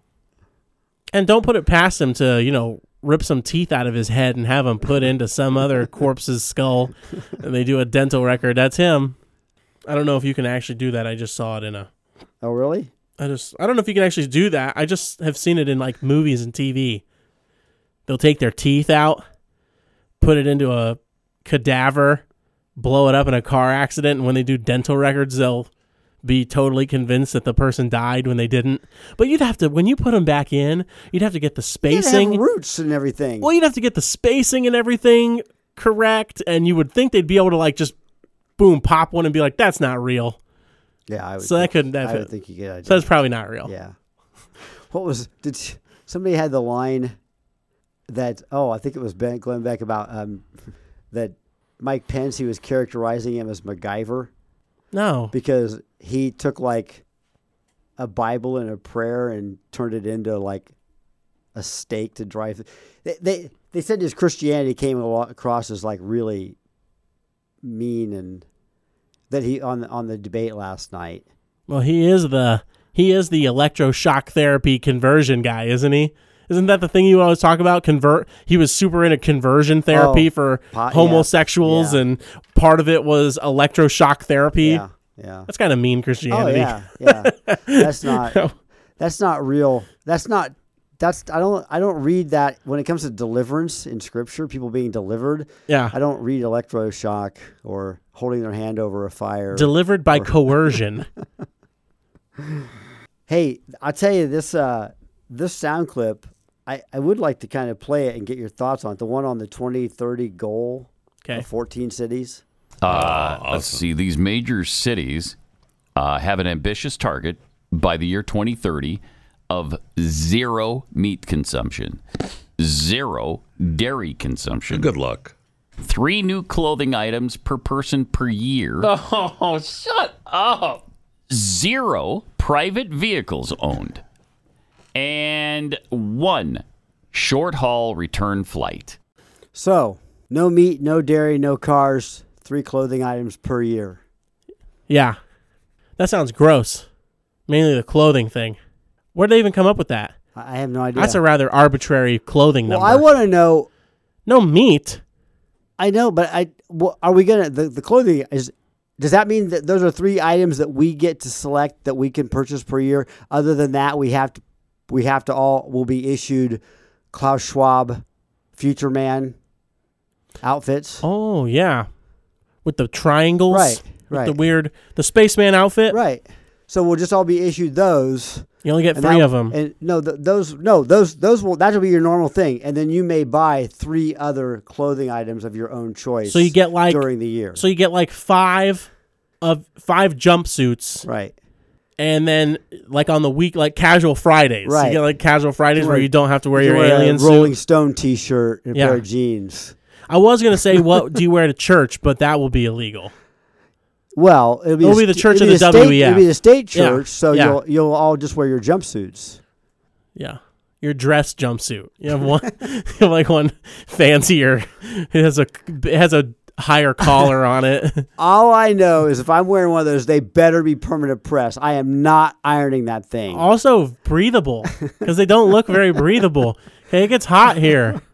And don't put it past him to, you know, rip some teeth out of his head and have him put into some other corpse's skull, and they do a dental record. That's him. I don't know if you can actually do that. I just saw it in a. Oh really? I just I don't know if you can actually do that. I just have seen it in like movies and T V. They'll take their teeth out, put it into a cadaver, blow it up in a car accident, and when they do dental records, they'll be totally convinced that the person died when they didn't. But you'd have to, when you put them back in, you'd have to get the They have spacing. roots and everything. Well, you'd have to get the spacing and everything correct, and you would think they'd be able to like just boom pop one and be like, "That's not real." yeah, I would. So that think, couldn't. That I fit. would think you get. So that's probably not real. Yeah. What was did somebody had the line that oh I think it was Ben Glenn Beck about um, that Mike Pence he was characterizing him as MacGyver No. because he took like a Bible and a prayer and turned it into like a stake to drive. They they, they said his Christianity came alo- across as like really mean and that he on the, on the debate last night. Well, he is the he is the electroshock therapy conversion guy, isn't he? Isn't that the thing you always talk about? Convert. He was super into conversion therapy Oh, for pot- yeah, homosexuals, yeah. and part of it was electroshock therapy. Yeah, yeah. That's kind of mean Oh Christianity. yeah, yeah. That's not. That's not real. That's not. That's I don't. I don't read that when it comes to deliverance in Scripture. People being delivered. Yeah. I don't read electroshock or holding their hand over a fire. Delivered by coercion. Hey, I'll tell you this. Uh, this sound clip, I, I would like to kind of play it and get your thoughts on it. The one on the twenty thirty goal Okay. of fourteen cities. Uh, awesome. Let's see. These major cities uh, have an ambitious target by the year twenty thirty of zero meat consumption, zero dairy consumption. Good luck. Three new clothing items per person per year. Oh, shut up. Zero private vehicles owned. And one short-haul return flight. So, no meat, no dairy, no cars, three clothing items per year. Yeah. That sounds gross. Mainly the clothing thing. Where'd they even come up with that? I I have no idea. That's a rather arbitrary clothing well, number. I want to know. No meat. I know, but I well, are we gonna the, the clothing is? Does that mean that those are three items that we get to select that we can purchase per year? Other than that, we have to we have to all will be issued Klaus Schwab, Future Man outfits. Oh, yeah. With the triangles. Right, with right. the weird, the spaceman outfit. Right. So we'll just all be issued those. You only get and three that- of them. And no, th- those no those those will that'll be your normal thing, and then you may buy three other clothing items of your own choice. So you get like during the year. So you get like five of five jumpsuits, right. and then like on the week, like casual Fridays. Right. You get like casual Fridays where Right. you don't have to wear You your wear alien a Rolling suit. Stone T-shirt and a Yeah. pair of jeans. I was gonna say, what do you wear to church? But that will be illegal. Well, it'll be, It'll a be the st- church it'll of be the a state- W E F. It'll be the state Yeah. church, so Yeah. you'll you'll all just wear your jumpsuits. Yeah. Your dress jumpsuit. You have one, you have like one fancier. It has a it has a higher collar on it. All I know is if I'm wearing one of those, they better be permanent press. I am not ironing that thing. Also breathable because they don't look very breathable. Okay, it gets hot here.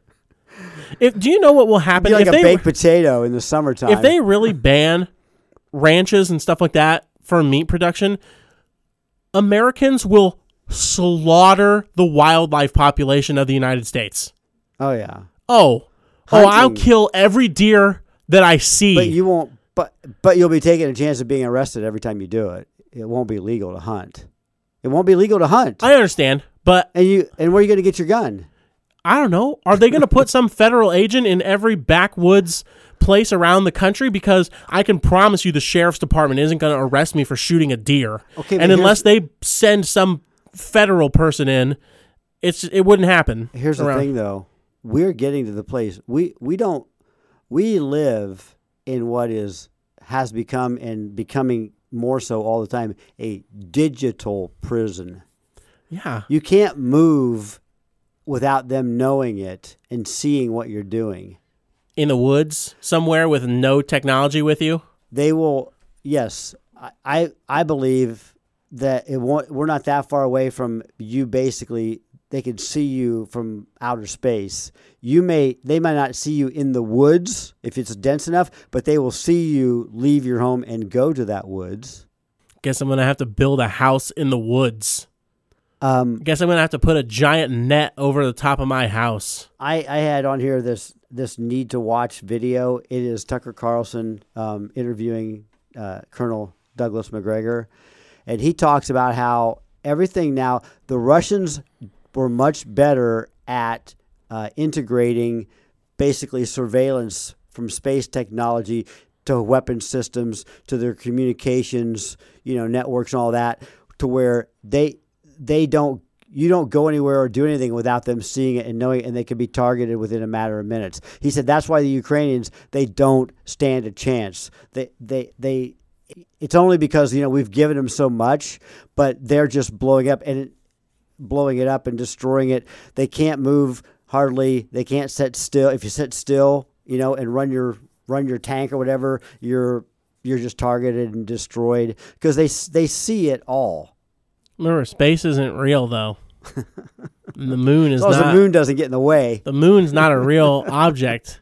If do you know what will happen Be like if a they baked potato in the summertime. if they really ban ranches and stuff like that for meat production? Americans will slaughter the wildlife population of the United States. oh yeah, Oh, oh, I'll Hunting. kill every deer that I see. but you won't. But but you'll be taking a chance of being arrested every time you do it. It won't be legal to hunt. It won't be legal to hunt. I understand, but and you and where are you going to get your gun? I don't know. Are they going to put some federal agent in every backwoods place around the country? Because I can promise you the sheriff's department isn't going to arrest me for shooting a deer. Okay, but and here's- unless they send some federal person in, it's it wouldn't happen. Here's around. the thing, though. We're getting to the place we we don't we live in what is has become and becoming more so all the time a digital prison. Yeah. You can't move without them knowing it and seeing what you're doing. In the woods somewhere with no technology with you. They will. Yes, I I, I believe that it won't. We're not that far away from you. Basically, they can see you from outer space. You may they might not see you in the woods if it's dense enough, but they will see you leave your home and go to that woods. Guess I'm going to have to build a house in the woods. Um, Guess I'm going to have to put a giant net over the top of my house. I, I had on here this this need to watch video. It is Tucker Carlson um, interviewing uh, Colonel Douglas McGregor, and he talks about how everything now the Russians were much better at uh, integrating basically surveillance from space technology to weapon systems to their communications, you know, networks and all that, to where they they don't you don't go anywhere or do anything without them seeing it and knowing it, and they can be targeted within a matter of minutes. He said that's why the Ukrainians, they don't stand a chance. They they they it's only because, you know, we've given them so much, but they're just blowing up and it, blowing it up and destroying it. They can't move hardly. They can't sit still. If you sit still, you know, and run your run your tank or whatever, you're you're just targeted and destroyed because they they see it all. Remember, space isn't real, though. And the moon is As long as not. the moon doesn't get in the way. The moon's not a real object.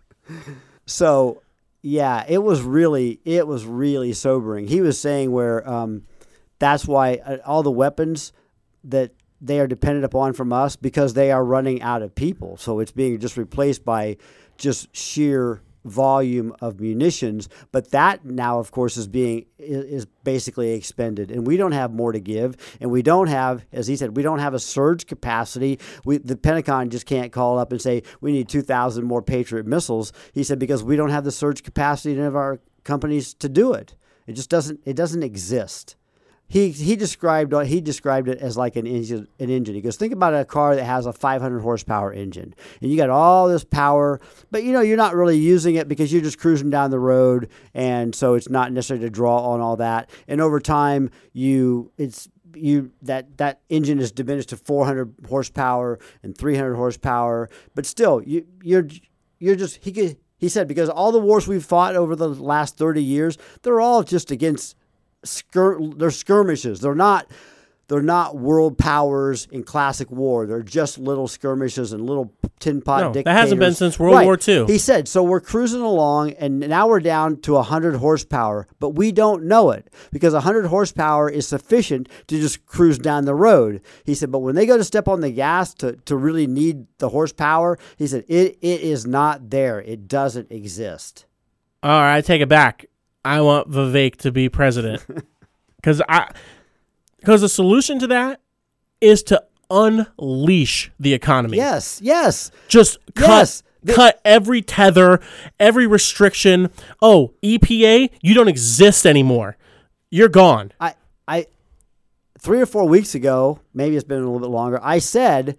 So, yeah, it was really, it was really sobering. He was saying where um, that's why uh, all the weapons that they are dependent upon from us because they are running out of people. So it's being just replaced by just sheer volume of munitions, but that now, of course, is being is basically expended, and we don't have more to give, and we don't have, as he said, we don't have a surge capacity. We the Pentagon just can't call up and say we need two thousand more Patriot missiles. He said because we don't have the surge capacity in any of our companies to do it. It just doesn't. It doesn't exist. He he described he described it as like an engine. An engine. He goes, think about a car that has a five hundred horsepower engine, and you got all this power, but you know you're not really using it because you're just cruising down the road, and so it's not necessary to draw on all that. And over time, you it's you that that engine is diminished to four hundred horsepower and three hundred horsepower, but still you you're you're just he could, he said because all the wars we've fought over the last thirty years, they're all just against. Skir- they're skirmishes. They're not. They're not world powers in classic war. They're just little skirmishes and little tin pot no, dictators. That hasn't been since World right. War Two. He said, so we're cruising along, and now we're down to one hundred horsepower, but we don't know it because one hundred horsepower is sufficient to just cruise down the road. He said, but when they go to step on the gas to, to really need the horsepower, he said, it it is not there. It doesn't exist. All right, I take it back. I want Vivek to be president because I because the solution to that is to unleash the economy. Yes, yes, just cut yes. cut every tether, every restriction. Oh, E P A, you don't exist anymore. You're gone. I I three or four weeks ago, maybe it's been a little bit longer. I said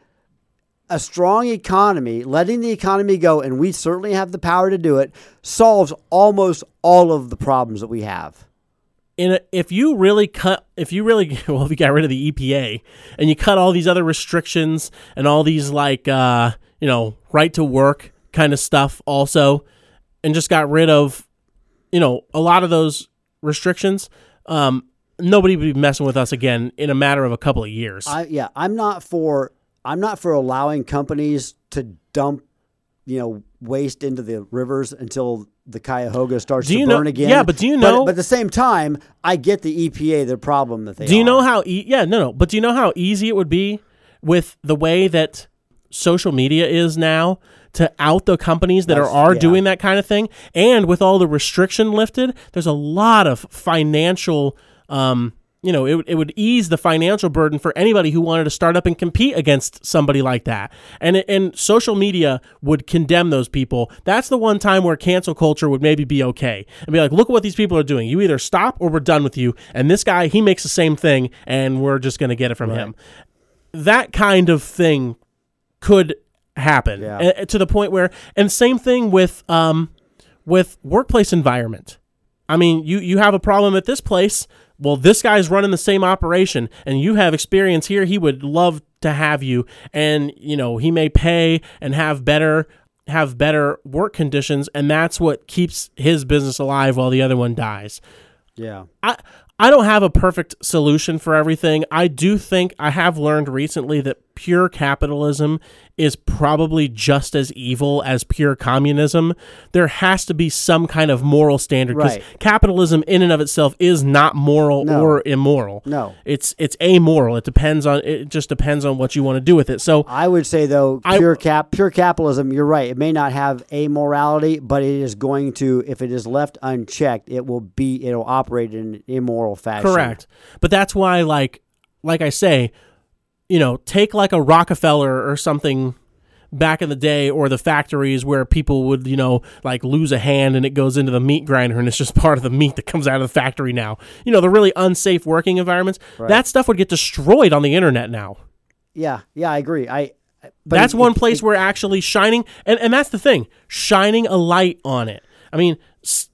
a strong economy, letting the economy go, and we certainly have the power to do it, solves almost all of the problems that we have. In a, if you really cut, if you really, well, if you got rid of the E P A and you cut all these other restrictions and all these like, uh, you know, right to work kind of stuff also, and just got rid of, you know, a lot of those restrictions, um, nobody would be messing with us again in a matter of a couple of years. I, yeah, I'm not for. I'm not for allowing companies to dump, you know, waste into the rivers until the Cuyahoga starts do to you burn know, again. Yeah, but do you know? But, but at the same time, I get the E P A, the problem that they Do you are. know how? E- yeah, no, no. But do you know how easy it would be with the way that social media is now to out the companies that That's- are, are yeah. doing that kind of thing, and with all the restriction lifted, there's a lot of financial. Um, You know, it, it would ease the financial burden for anybody who wanted to start up and compete against somebody like that. And and social media would condemn those people. That's the one time where cancel culture would maybe be okay. And be like, look at what these people are doing. You either stop or we're done with you. And this guy, he makes the same thing, and we're just going to get it from Right. him. That kind of thing could happen Yeah. uh, to the point where, and same thing with um with workplace environment. I mean, you, you have a problem at this place. Well, this guy's running the same operation, and you have experience here. He would love to have you, and you know he may pay and have better have better work conditions, and that's what keeps his business alive while the other one dies. Yeah. I I don't have a perfect solution for everything. I do think I have learned recently that pure capitalism is probably just as evil as pure communism. There has to be some kind of moral standard because Right. capitalism in and of itself is not moral No. or immoral. No. It's it's amoral. It depends on it just depends on what you want to do with it. So I would say though, I- pure cap, pure capitalism. You're right. It may not have a morality, but it is going to, if it is left unchecked, it will be, it'll operate in an immoral fashion. correct. But that's why like like I say, you know, take like a Rockefeller or something back in the day, or the factories where people would, you know, like lose a hand and it goes into the meat grinder and it's just part of the meat that comes out of the factory now. You know, the really unsafe working environments. Right. That stuff would get destroyed on the internet now. Yeah. Yeah. I agree. I. But That's it- one it- place it- where actually shining, and, and that's the thing, shining a light on it. I mean, s-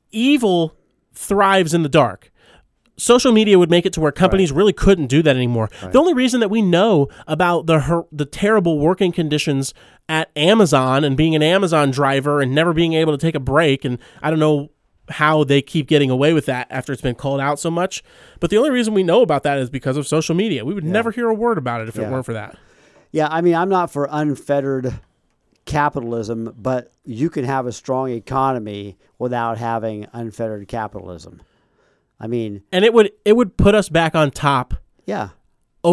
evil thrives in the dark. Social media would make it to where companies really couldn't do that anymore. The only reason that we know about the her, the terrible working conditions at Amazon and being an Amazon driver and never being able to take a break, and I don't know how they keep getting away with that after it's been called out so much, but the only reason we know about that is because of social media. We would never hear a word about it if Yeah. it weren't for that. Yeah, I mean, I'm not for unfettered capitalism, but you can have a strong economy without having unfettered capitalism. I mean, And it would it would put us back on top yeah,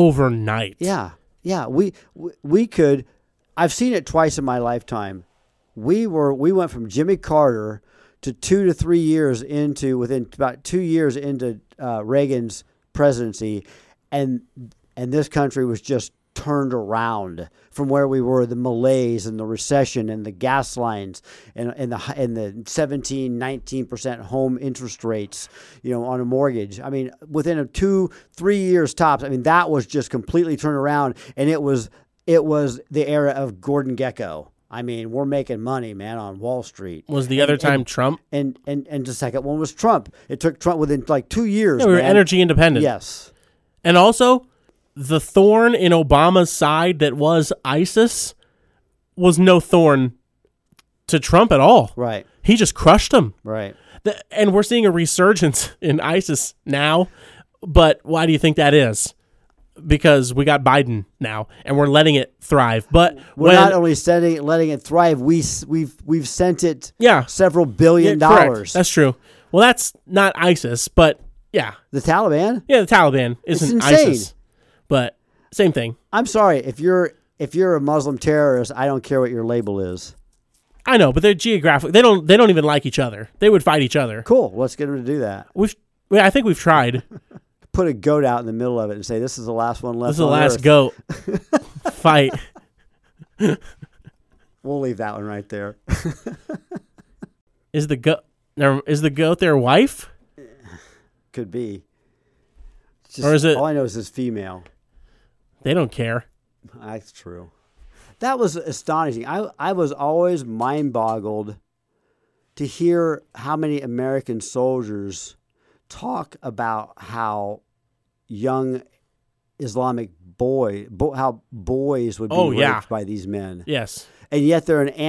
overnight. yeah, yeah. We we, we could. I've seen it twice in my lifetime, we were we went from Jimmy Carter to two to three years into within about two years into uh, Reagan's presidency, and and this country was just turned around from where we were, the malaise and the recession and the gas lines and, and the and the seventeen, nineteen percent home interest rates, you know, on a mortgage. I mean, within a two, three years tops, I mean, that was just completely turned around, and it was it was the era of Gordon Gekko. I mean, we're making money, man, on Wall Street. Was the and, other time and, Trump? And, and and the second one was Trump. It took Trump within like two years. Yeah, we were man. energy independent. Yes. And also, the thorn in Obama's side that was ISIS was no thorn to Trump at all. Right. He just crushed him. Right. The, and we're seeing a resurgence in ISIS now. But why do you think that is? Because we got Biden now, and we're letting it thrive. But we're when, not only setting it, letting it thrive. We we've we've sent it yeah, several billion yeah, correct. dollars. That's true. Well, that's not ISIS, but yeah, the Taliban. Yeah, the Taliban isn't it's insane. ISIS, but same thing. I'm sorry if you're if you're a Muslim terrorist. I don't care what your label is. I know, but they're geographic. They don't. They don't even like each other. They would fight each other. Cool. Let's get them to do that. We've. Yeah, I think we've tried. Put a goat out in the middle of it and say, "This is the last one left." This is the on last Earth. goat fight. We'll leave that one right there. Is the goat? Is the goat their wife? Could be. It's just, or is it? All I know is it's female. They don't care. That's true. That was astonishing. I I was always mind boggled to hear how many American soldiers talk about how young Islamic boy, bo- how boys would be oh, raped yeah. by these men. Yes. And yet they're an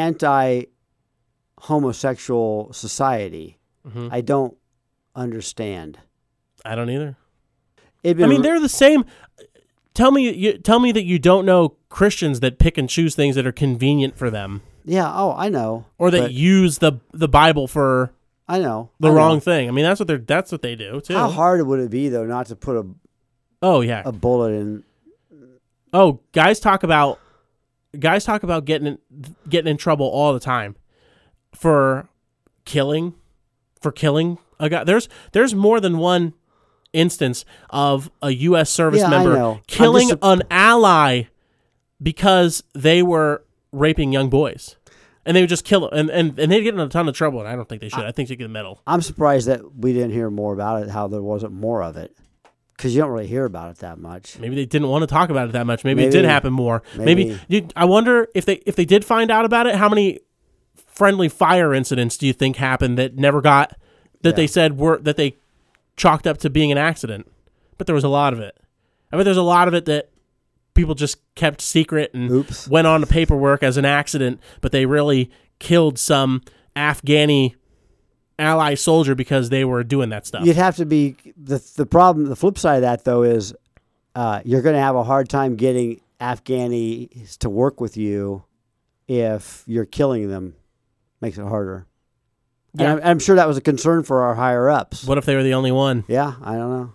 anti-homosexual society. Mm-hmm. I don't understand. I don't either. It'd been I mean, they're the same. Tell me, you, tell me that you don't know Christians that pick and choose things that are convenient for them, yeah. Oh, I know. or that but use the the Bible for I know the I wrong know. thing. I mean, that's what they're that's what they do too. How hard would it be though not to put a Oh yeah. a bullet in? Oh, guys talk about guys talk about getting in, getting in trouble all the time for killing, for killing a guy. There's there's more than one instance of a U S service Yeah, I member know. I'm killing just- an ally because they were raping young boys. And they would just kill them, and, and, and they'd get in a ton of trouble, and I don't think they should. I, I think they get a medal. I'm surprised that we didn't hear more about it. How there wasn't more of it, because you don't really hear about it that much. Maybe they didn't want to talk about it that much. Maybe, Maybe. it did happen more. Maybe, Maybe. you, I wonder if they if they did find out about it, how many friendly fire incidents do you think happened that never got that Yeah. they said were that they chalked up to being an accident? But there was a lot of it. I bet there's a lot of it that people just kept secret and Oops. went on to paperwork as an accident, but they really killed some Afghani ally soldier because they were doing that stuff. You'd have to be the the problem. The flip side of that though is uh, you're going to have a hard time getting Afghanis to work with you if you're killing them. Makes it harder. Yeah. And I'm, I'm sure that was a concern for our higher ups. What if they were the only one? Yeah, I don't know.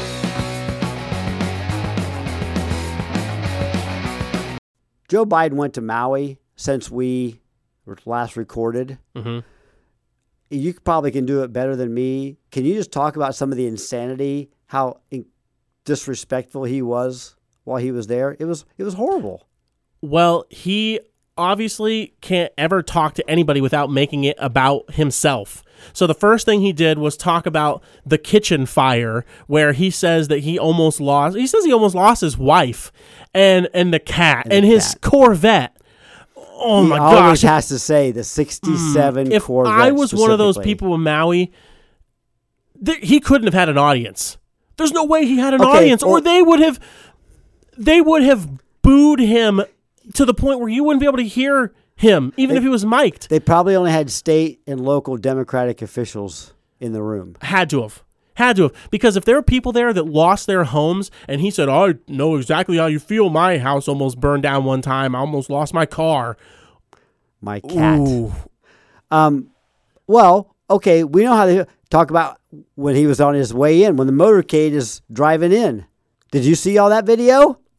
Joe Biden went to Maui since we were last recorded. Mm-hmm. You probably can do it better than me. Can you just talk about some of the insanity, how in- disrespectful he was while he was there? It was it was horrible. Well, he obviously can't ever talk to anybody without making it about himself. So the first thing he did was talk about the kitchen fire, where he says that he almost lost. He says he almost lost his wife and and the cat and, And the his cat. Corvette. Oh he my always gosh! has to say the sixty-seven If Corvette. I was one of those specifically. people in Maui, th- he couldn't have had an audience. There's no way he had an Okay, audience, or well- they would have they would have booed him to the point where you wouldn't be able to hear him, even They- if he was mic'd. They probably only had state and local Democratic officials in the room. Had to have. Had to have. Because if there were people there that lost their homes, and he said, I know exactly how you feel. My house almost burned down one time. I almost lost my car. My cat. Ooh. Um, well, okay, we know how they talk about when he was on his way in, when the motorcade is driving in. Did you see all that video?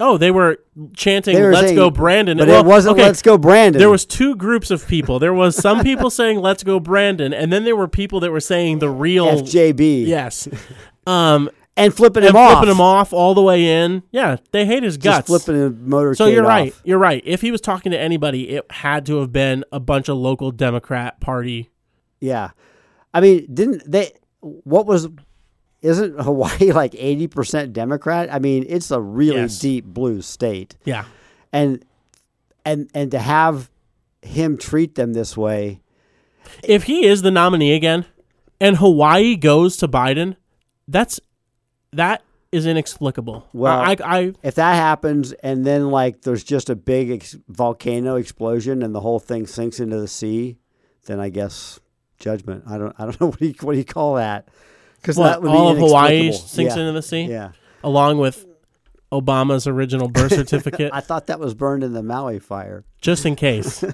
Oh, they were chanting, They were let's saying- go Brandon. But Well, it wasn't okay, let's go Brandon. There was two groups of people. There was some people saying let's go Brandon, and then there were people that were saying the real F J B. Yes. Um, And flipping and him off. flipping him off all the way in. Yeah, they hate his Just guts. flipping the motorcade So you're off. right. You're right. If he was talking to anybody, it had to have been a bunch of local Democrat Party. Yeah. I mean, didn't they, what was, isn't Hawaii like eighty percent Democrat? I mean, it's a really Yes. deep blue state. Yeah. And, and, and to have him treat them this way. If he is the nominee again and Hawaii goes to Biden, that's that is inexplicable. Well, I, I If that happens and then like there's just a big ex- volcano explosion and the whole thing sinks into the sea, then I guess judgment. I don't I don't know what do you, what do you call that? Because what, that would all of be Hawaii inexplicable. sinks yeah. into the sea, Yeah. along with Obama's original birth certificate, I thought that was burned in the Maui fire. just in case.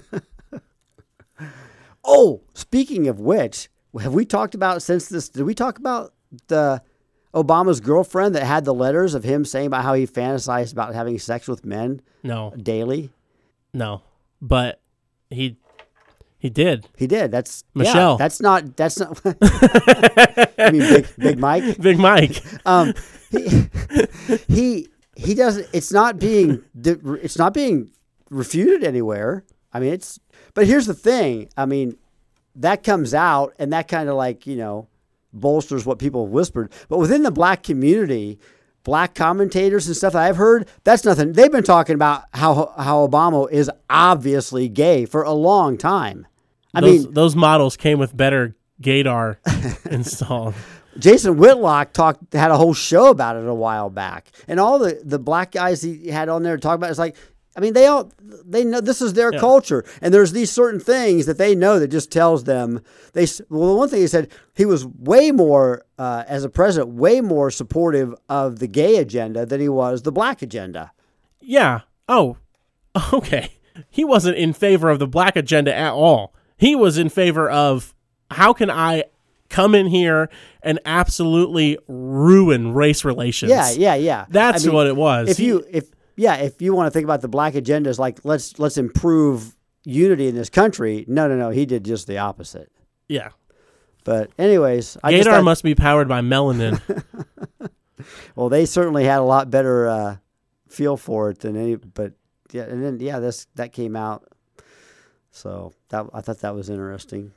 Oh, speaking of which, have we talked about since this? Did we talk about the Obama's girlfriend that had the letters of him saying about how he fantasized about having sex with men No, daily? no, but he he did. He did. That's yeah, Michelle. that's not. That's not. I mean, Big Big Mike. Big Mike. Um, he he he doesn't. It's not being. It's not being refuted anywhere. I mean, it's. But here's the thing. I mean, that comes out, and that kind of like you know bolsters what people have whispered. But within the black community, black commentators and stuff that I've heard, that's nothing. They've been talking about how how Obama is obviously gay for a long time. I those, mean, those models came with better gaydar installed. Jason Whitlock talked had a whole show about it a while back, and all the, the black guys he had on there to talk about it, it's like, I mean, they all they know this is their Yeah. culture, and there's these certain things that they know that just tells them they. Well, the one thing he said, he was way more uh, as a president, way more supportive of the gay agenda than he was the black agenda. Yeah. Oh, okay. He wasn't in favor of the black agenda at all. He was in favor of how can I come in here and absolutely ruin race relations. Yeah, yeah, yeah. That's I mean, what it was. If you if yeah, if you want to think about the black agenda as like let's let's improve unity in this country, no, no, no. He did just the opposite. Yeah. But anyways, I just Gaydar thought, must be powered by melanin. well, they certainly had a lot better uh, feel for it than any. But yeah, and then yeah, this that came out. So that I thought that was interesting.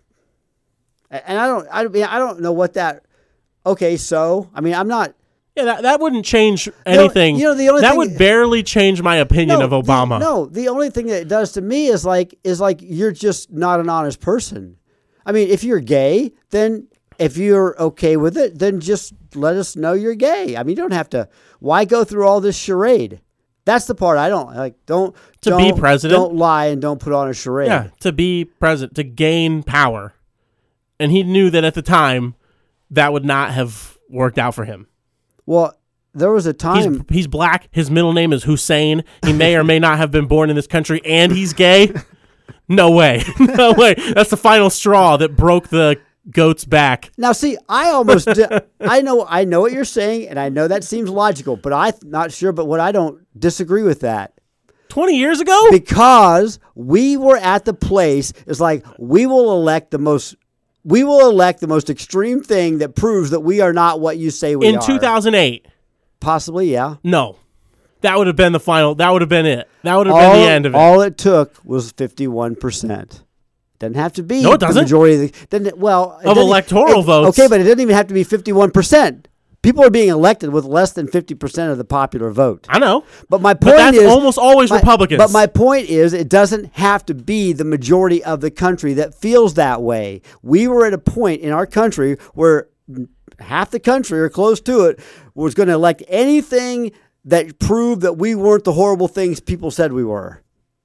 A- And I don't I mean I don't know what that. Okay, so I mean I'm not. Yeah, that, that wouldn't change anything. you know, the only that thing- would barely change my opinion of the- Obama. no, the only thing that it does to me is like is like you're just not an honest person. I mean, if you're gay, then if you're okay with it, then just let us know you're gay. I mean, you don't have to. Why go through all this charade? That's the part I don't like. Don't To don't, be president? Don't lie and don't put on a charade. Yeah, to be president, to gain power. And he knew that at the time that would not have worked out for him. Well, there was a He's, time. he's black. His middle name is Hussein. He may or may not have been born in this country, and he's gay. No way. No way. That's the final straw that broke the goat's back. Now, see, I almost, di- I know, I know what you're saying, and I know that seems logical, but I'm not sure. But what I don't disagree with that. twenty years ago? Because we were at the place, it's like we will elect the most, we will elect the most extreme thing that proves that we are not what you say we In are. two thousand eight. Possibly, yeah. No. That would have been the final. That would have been it. That would have all, been the end of it. All it took was fifty-one percent. Doesn't have to be No, it the doesn't. majority of the, doesn't it, well, it Of doesn't- electoral it- votes. Okay, but it doesn't even have to be fifty-one percent. People are being elected with less than fifty percent of the popular vote. I know. But my But point that's is almost always my- Republicans. But my point is, it doesn't have to be the majority of the country that feels that way. We were at a point in our country where half the country or close to it was going to elect anything that proved that we weren't the horrible things people said we were.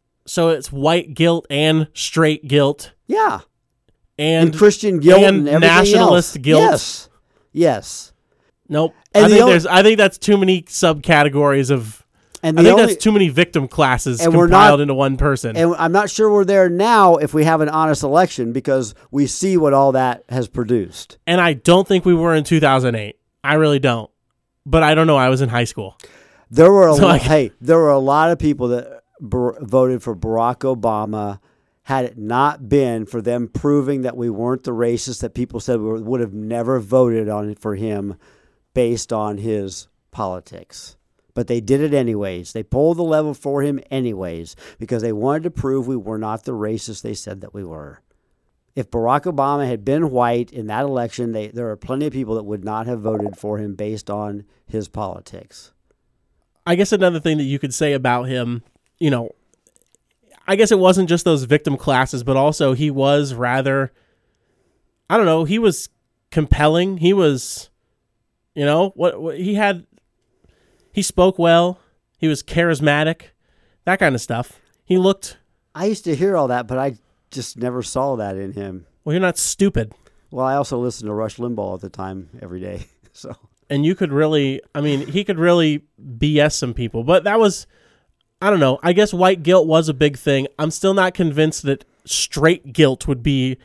So it's white guilt and straight guilt Yeah, and, and, Christian guilt and, and everything nationalist else. guilt. Yes, yes. Nope. And I the think only- there's. I think that's too many subcategories of. And I the think only, that's too many victim classes and we're compiled not- into one person. and I'm not sure we're there now if we have an honest election because we see what all that has produced. And I don't think we were in two thousand eight. I really don't. But I don't know. I was in high school. There were a So lot, I- hey, there were a lot of people that b- voted for Barack Obama had it not been for them proving that we weren't the racists that people said we would have never voted on for him based on his politics. But they did it anyways. They pulled the level for him anyways because they wanted to prove we were not the racists they said that we were. If Barack Obama had been white in that election, they, there are plenty of people that would not have voted for him based on his politics. I guess another thing that you could say about him, you know, I guess it wasn't just those victim classes, but also he was rather, I don't know, he was compelling. He was, you know, what, what he had, he spoke well. He was charismatic, that kind of stuff. He looked. I used to hear all that, but I just never saw that in him. Well, you're not stupid. Well, I also listened to Rush Limbaugh at the time every day, so. And you could really, I mean, he could really B S some people. But that was, I don't know, I guess white guilt was a big thing. I'm still not convinced that straight guilt would be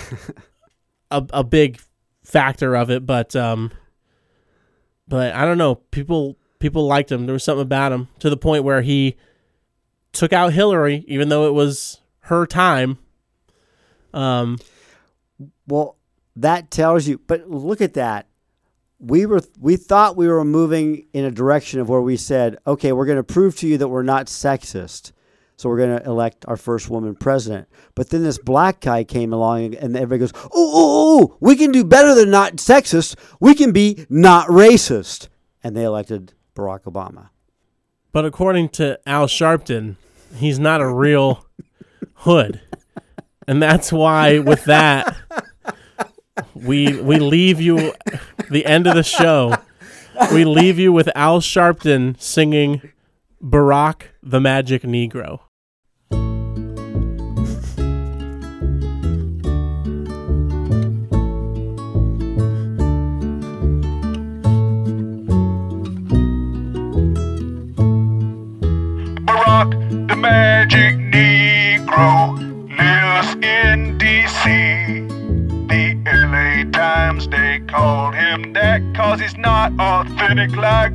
a, a big factor of it. But, um, but I don't know. People people liked him. There was something about him to the point where he took out Hillary, even though it was her time. Um, Well, that tells you, but look at that. We were we thought we were moving in a direction of where we said, okay, we're going to prove to you that we're not sexist. So we're going to elect our first woman president. But then this black guy came along and everybody goes, oh, oh, oh, we can do better than not sexist. We can be not racist. And they elected Barack Obama. But according to Al Sharpton, he's not a real hood. And that's why with that, we we leave you, the end of the show, we leave you with Al Sharpton singing Barack the Magic Negro. Barack the Magic Negro lives in D C The L A Times, they called him that cause he's not authentic like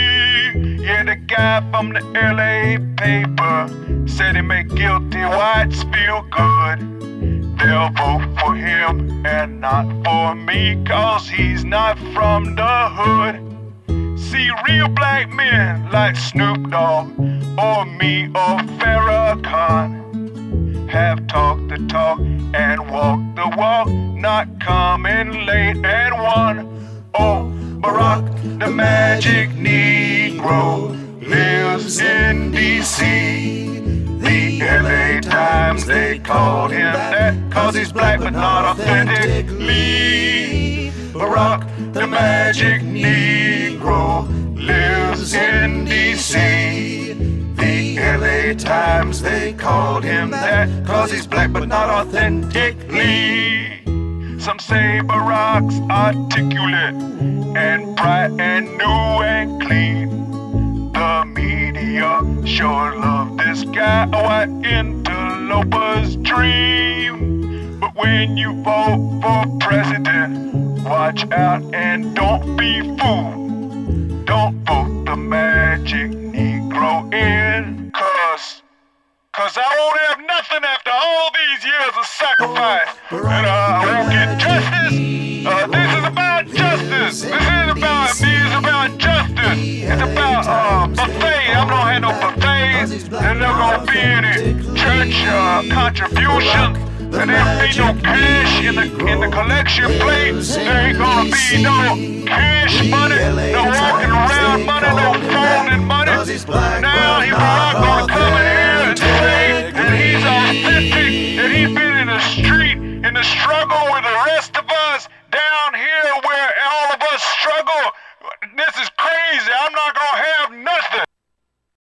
me. Yeah, the guy from the L A paper said he make guilty whites feel good. They'll vote for him and not for me cause he's not from the hood. See, real black men like Snoop Dogg or me or Farrakhan have talked the talk and walked the walk, not coming late and won. Oh, Barack the Magic Negro lives in D C The L A Times, they called him that cause he's black but not authentically. Barack the Magic Negro lives in D C The L A Times, they called him that cause he's black but not authentically. Some say Barack's articulate and bright and new and clean. The media sure love this guy, a white interloper's dream. But when you vote for president, watch out and don't be fooled. Don't vote the Magic Negro in, cause, cause I won't have nothing after all these years of sacrifice. And uh, I won't get justice. Uh, this is about justice. This is about me. It's about justice. It's about uh, buffet. I'm gonna have no buffets. There's not gonna be any church uh, contributions. And there ain't no cash in the in the collection plate. There ain't gonna be no cash money, no walking around money, no phoning money. Now he's not gonna come in here and say that he's authentic, that he's been in the street, in the struggle with the rest of us down here where all of us struggle. This is crazy. I'm not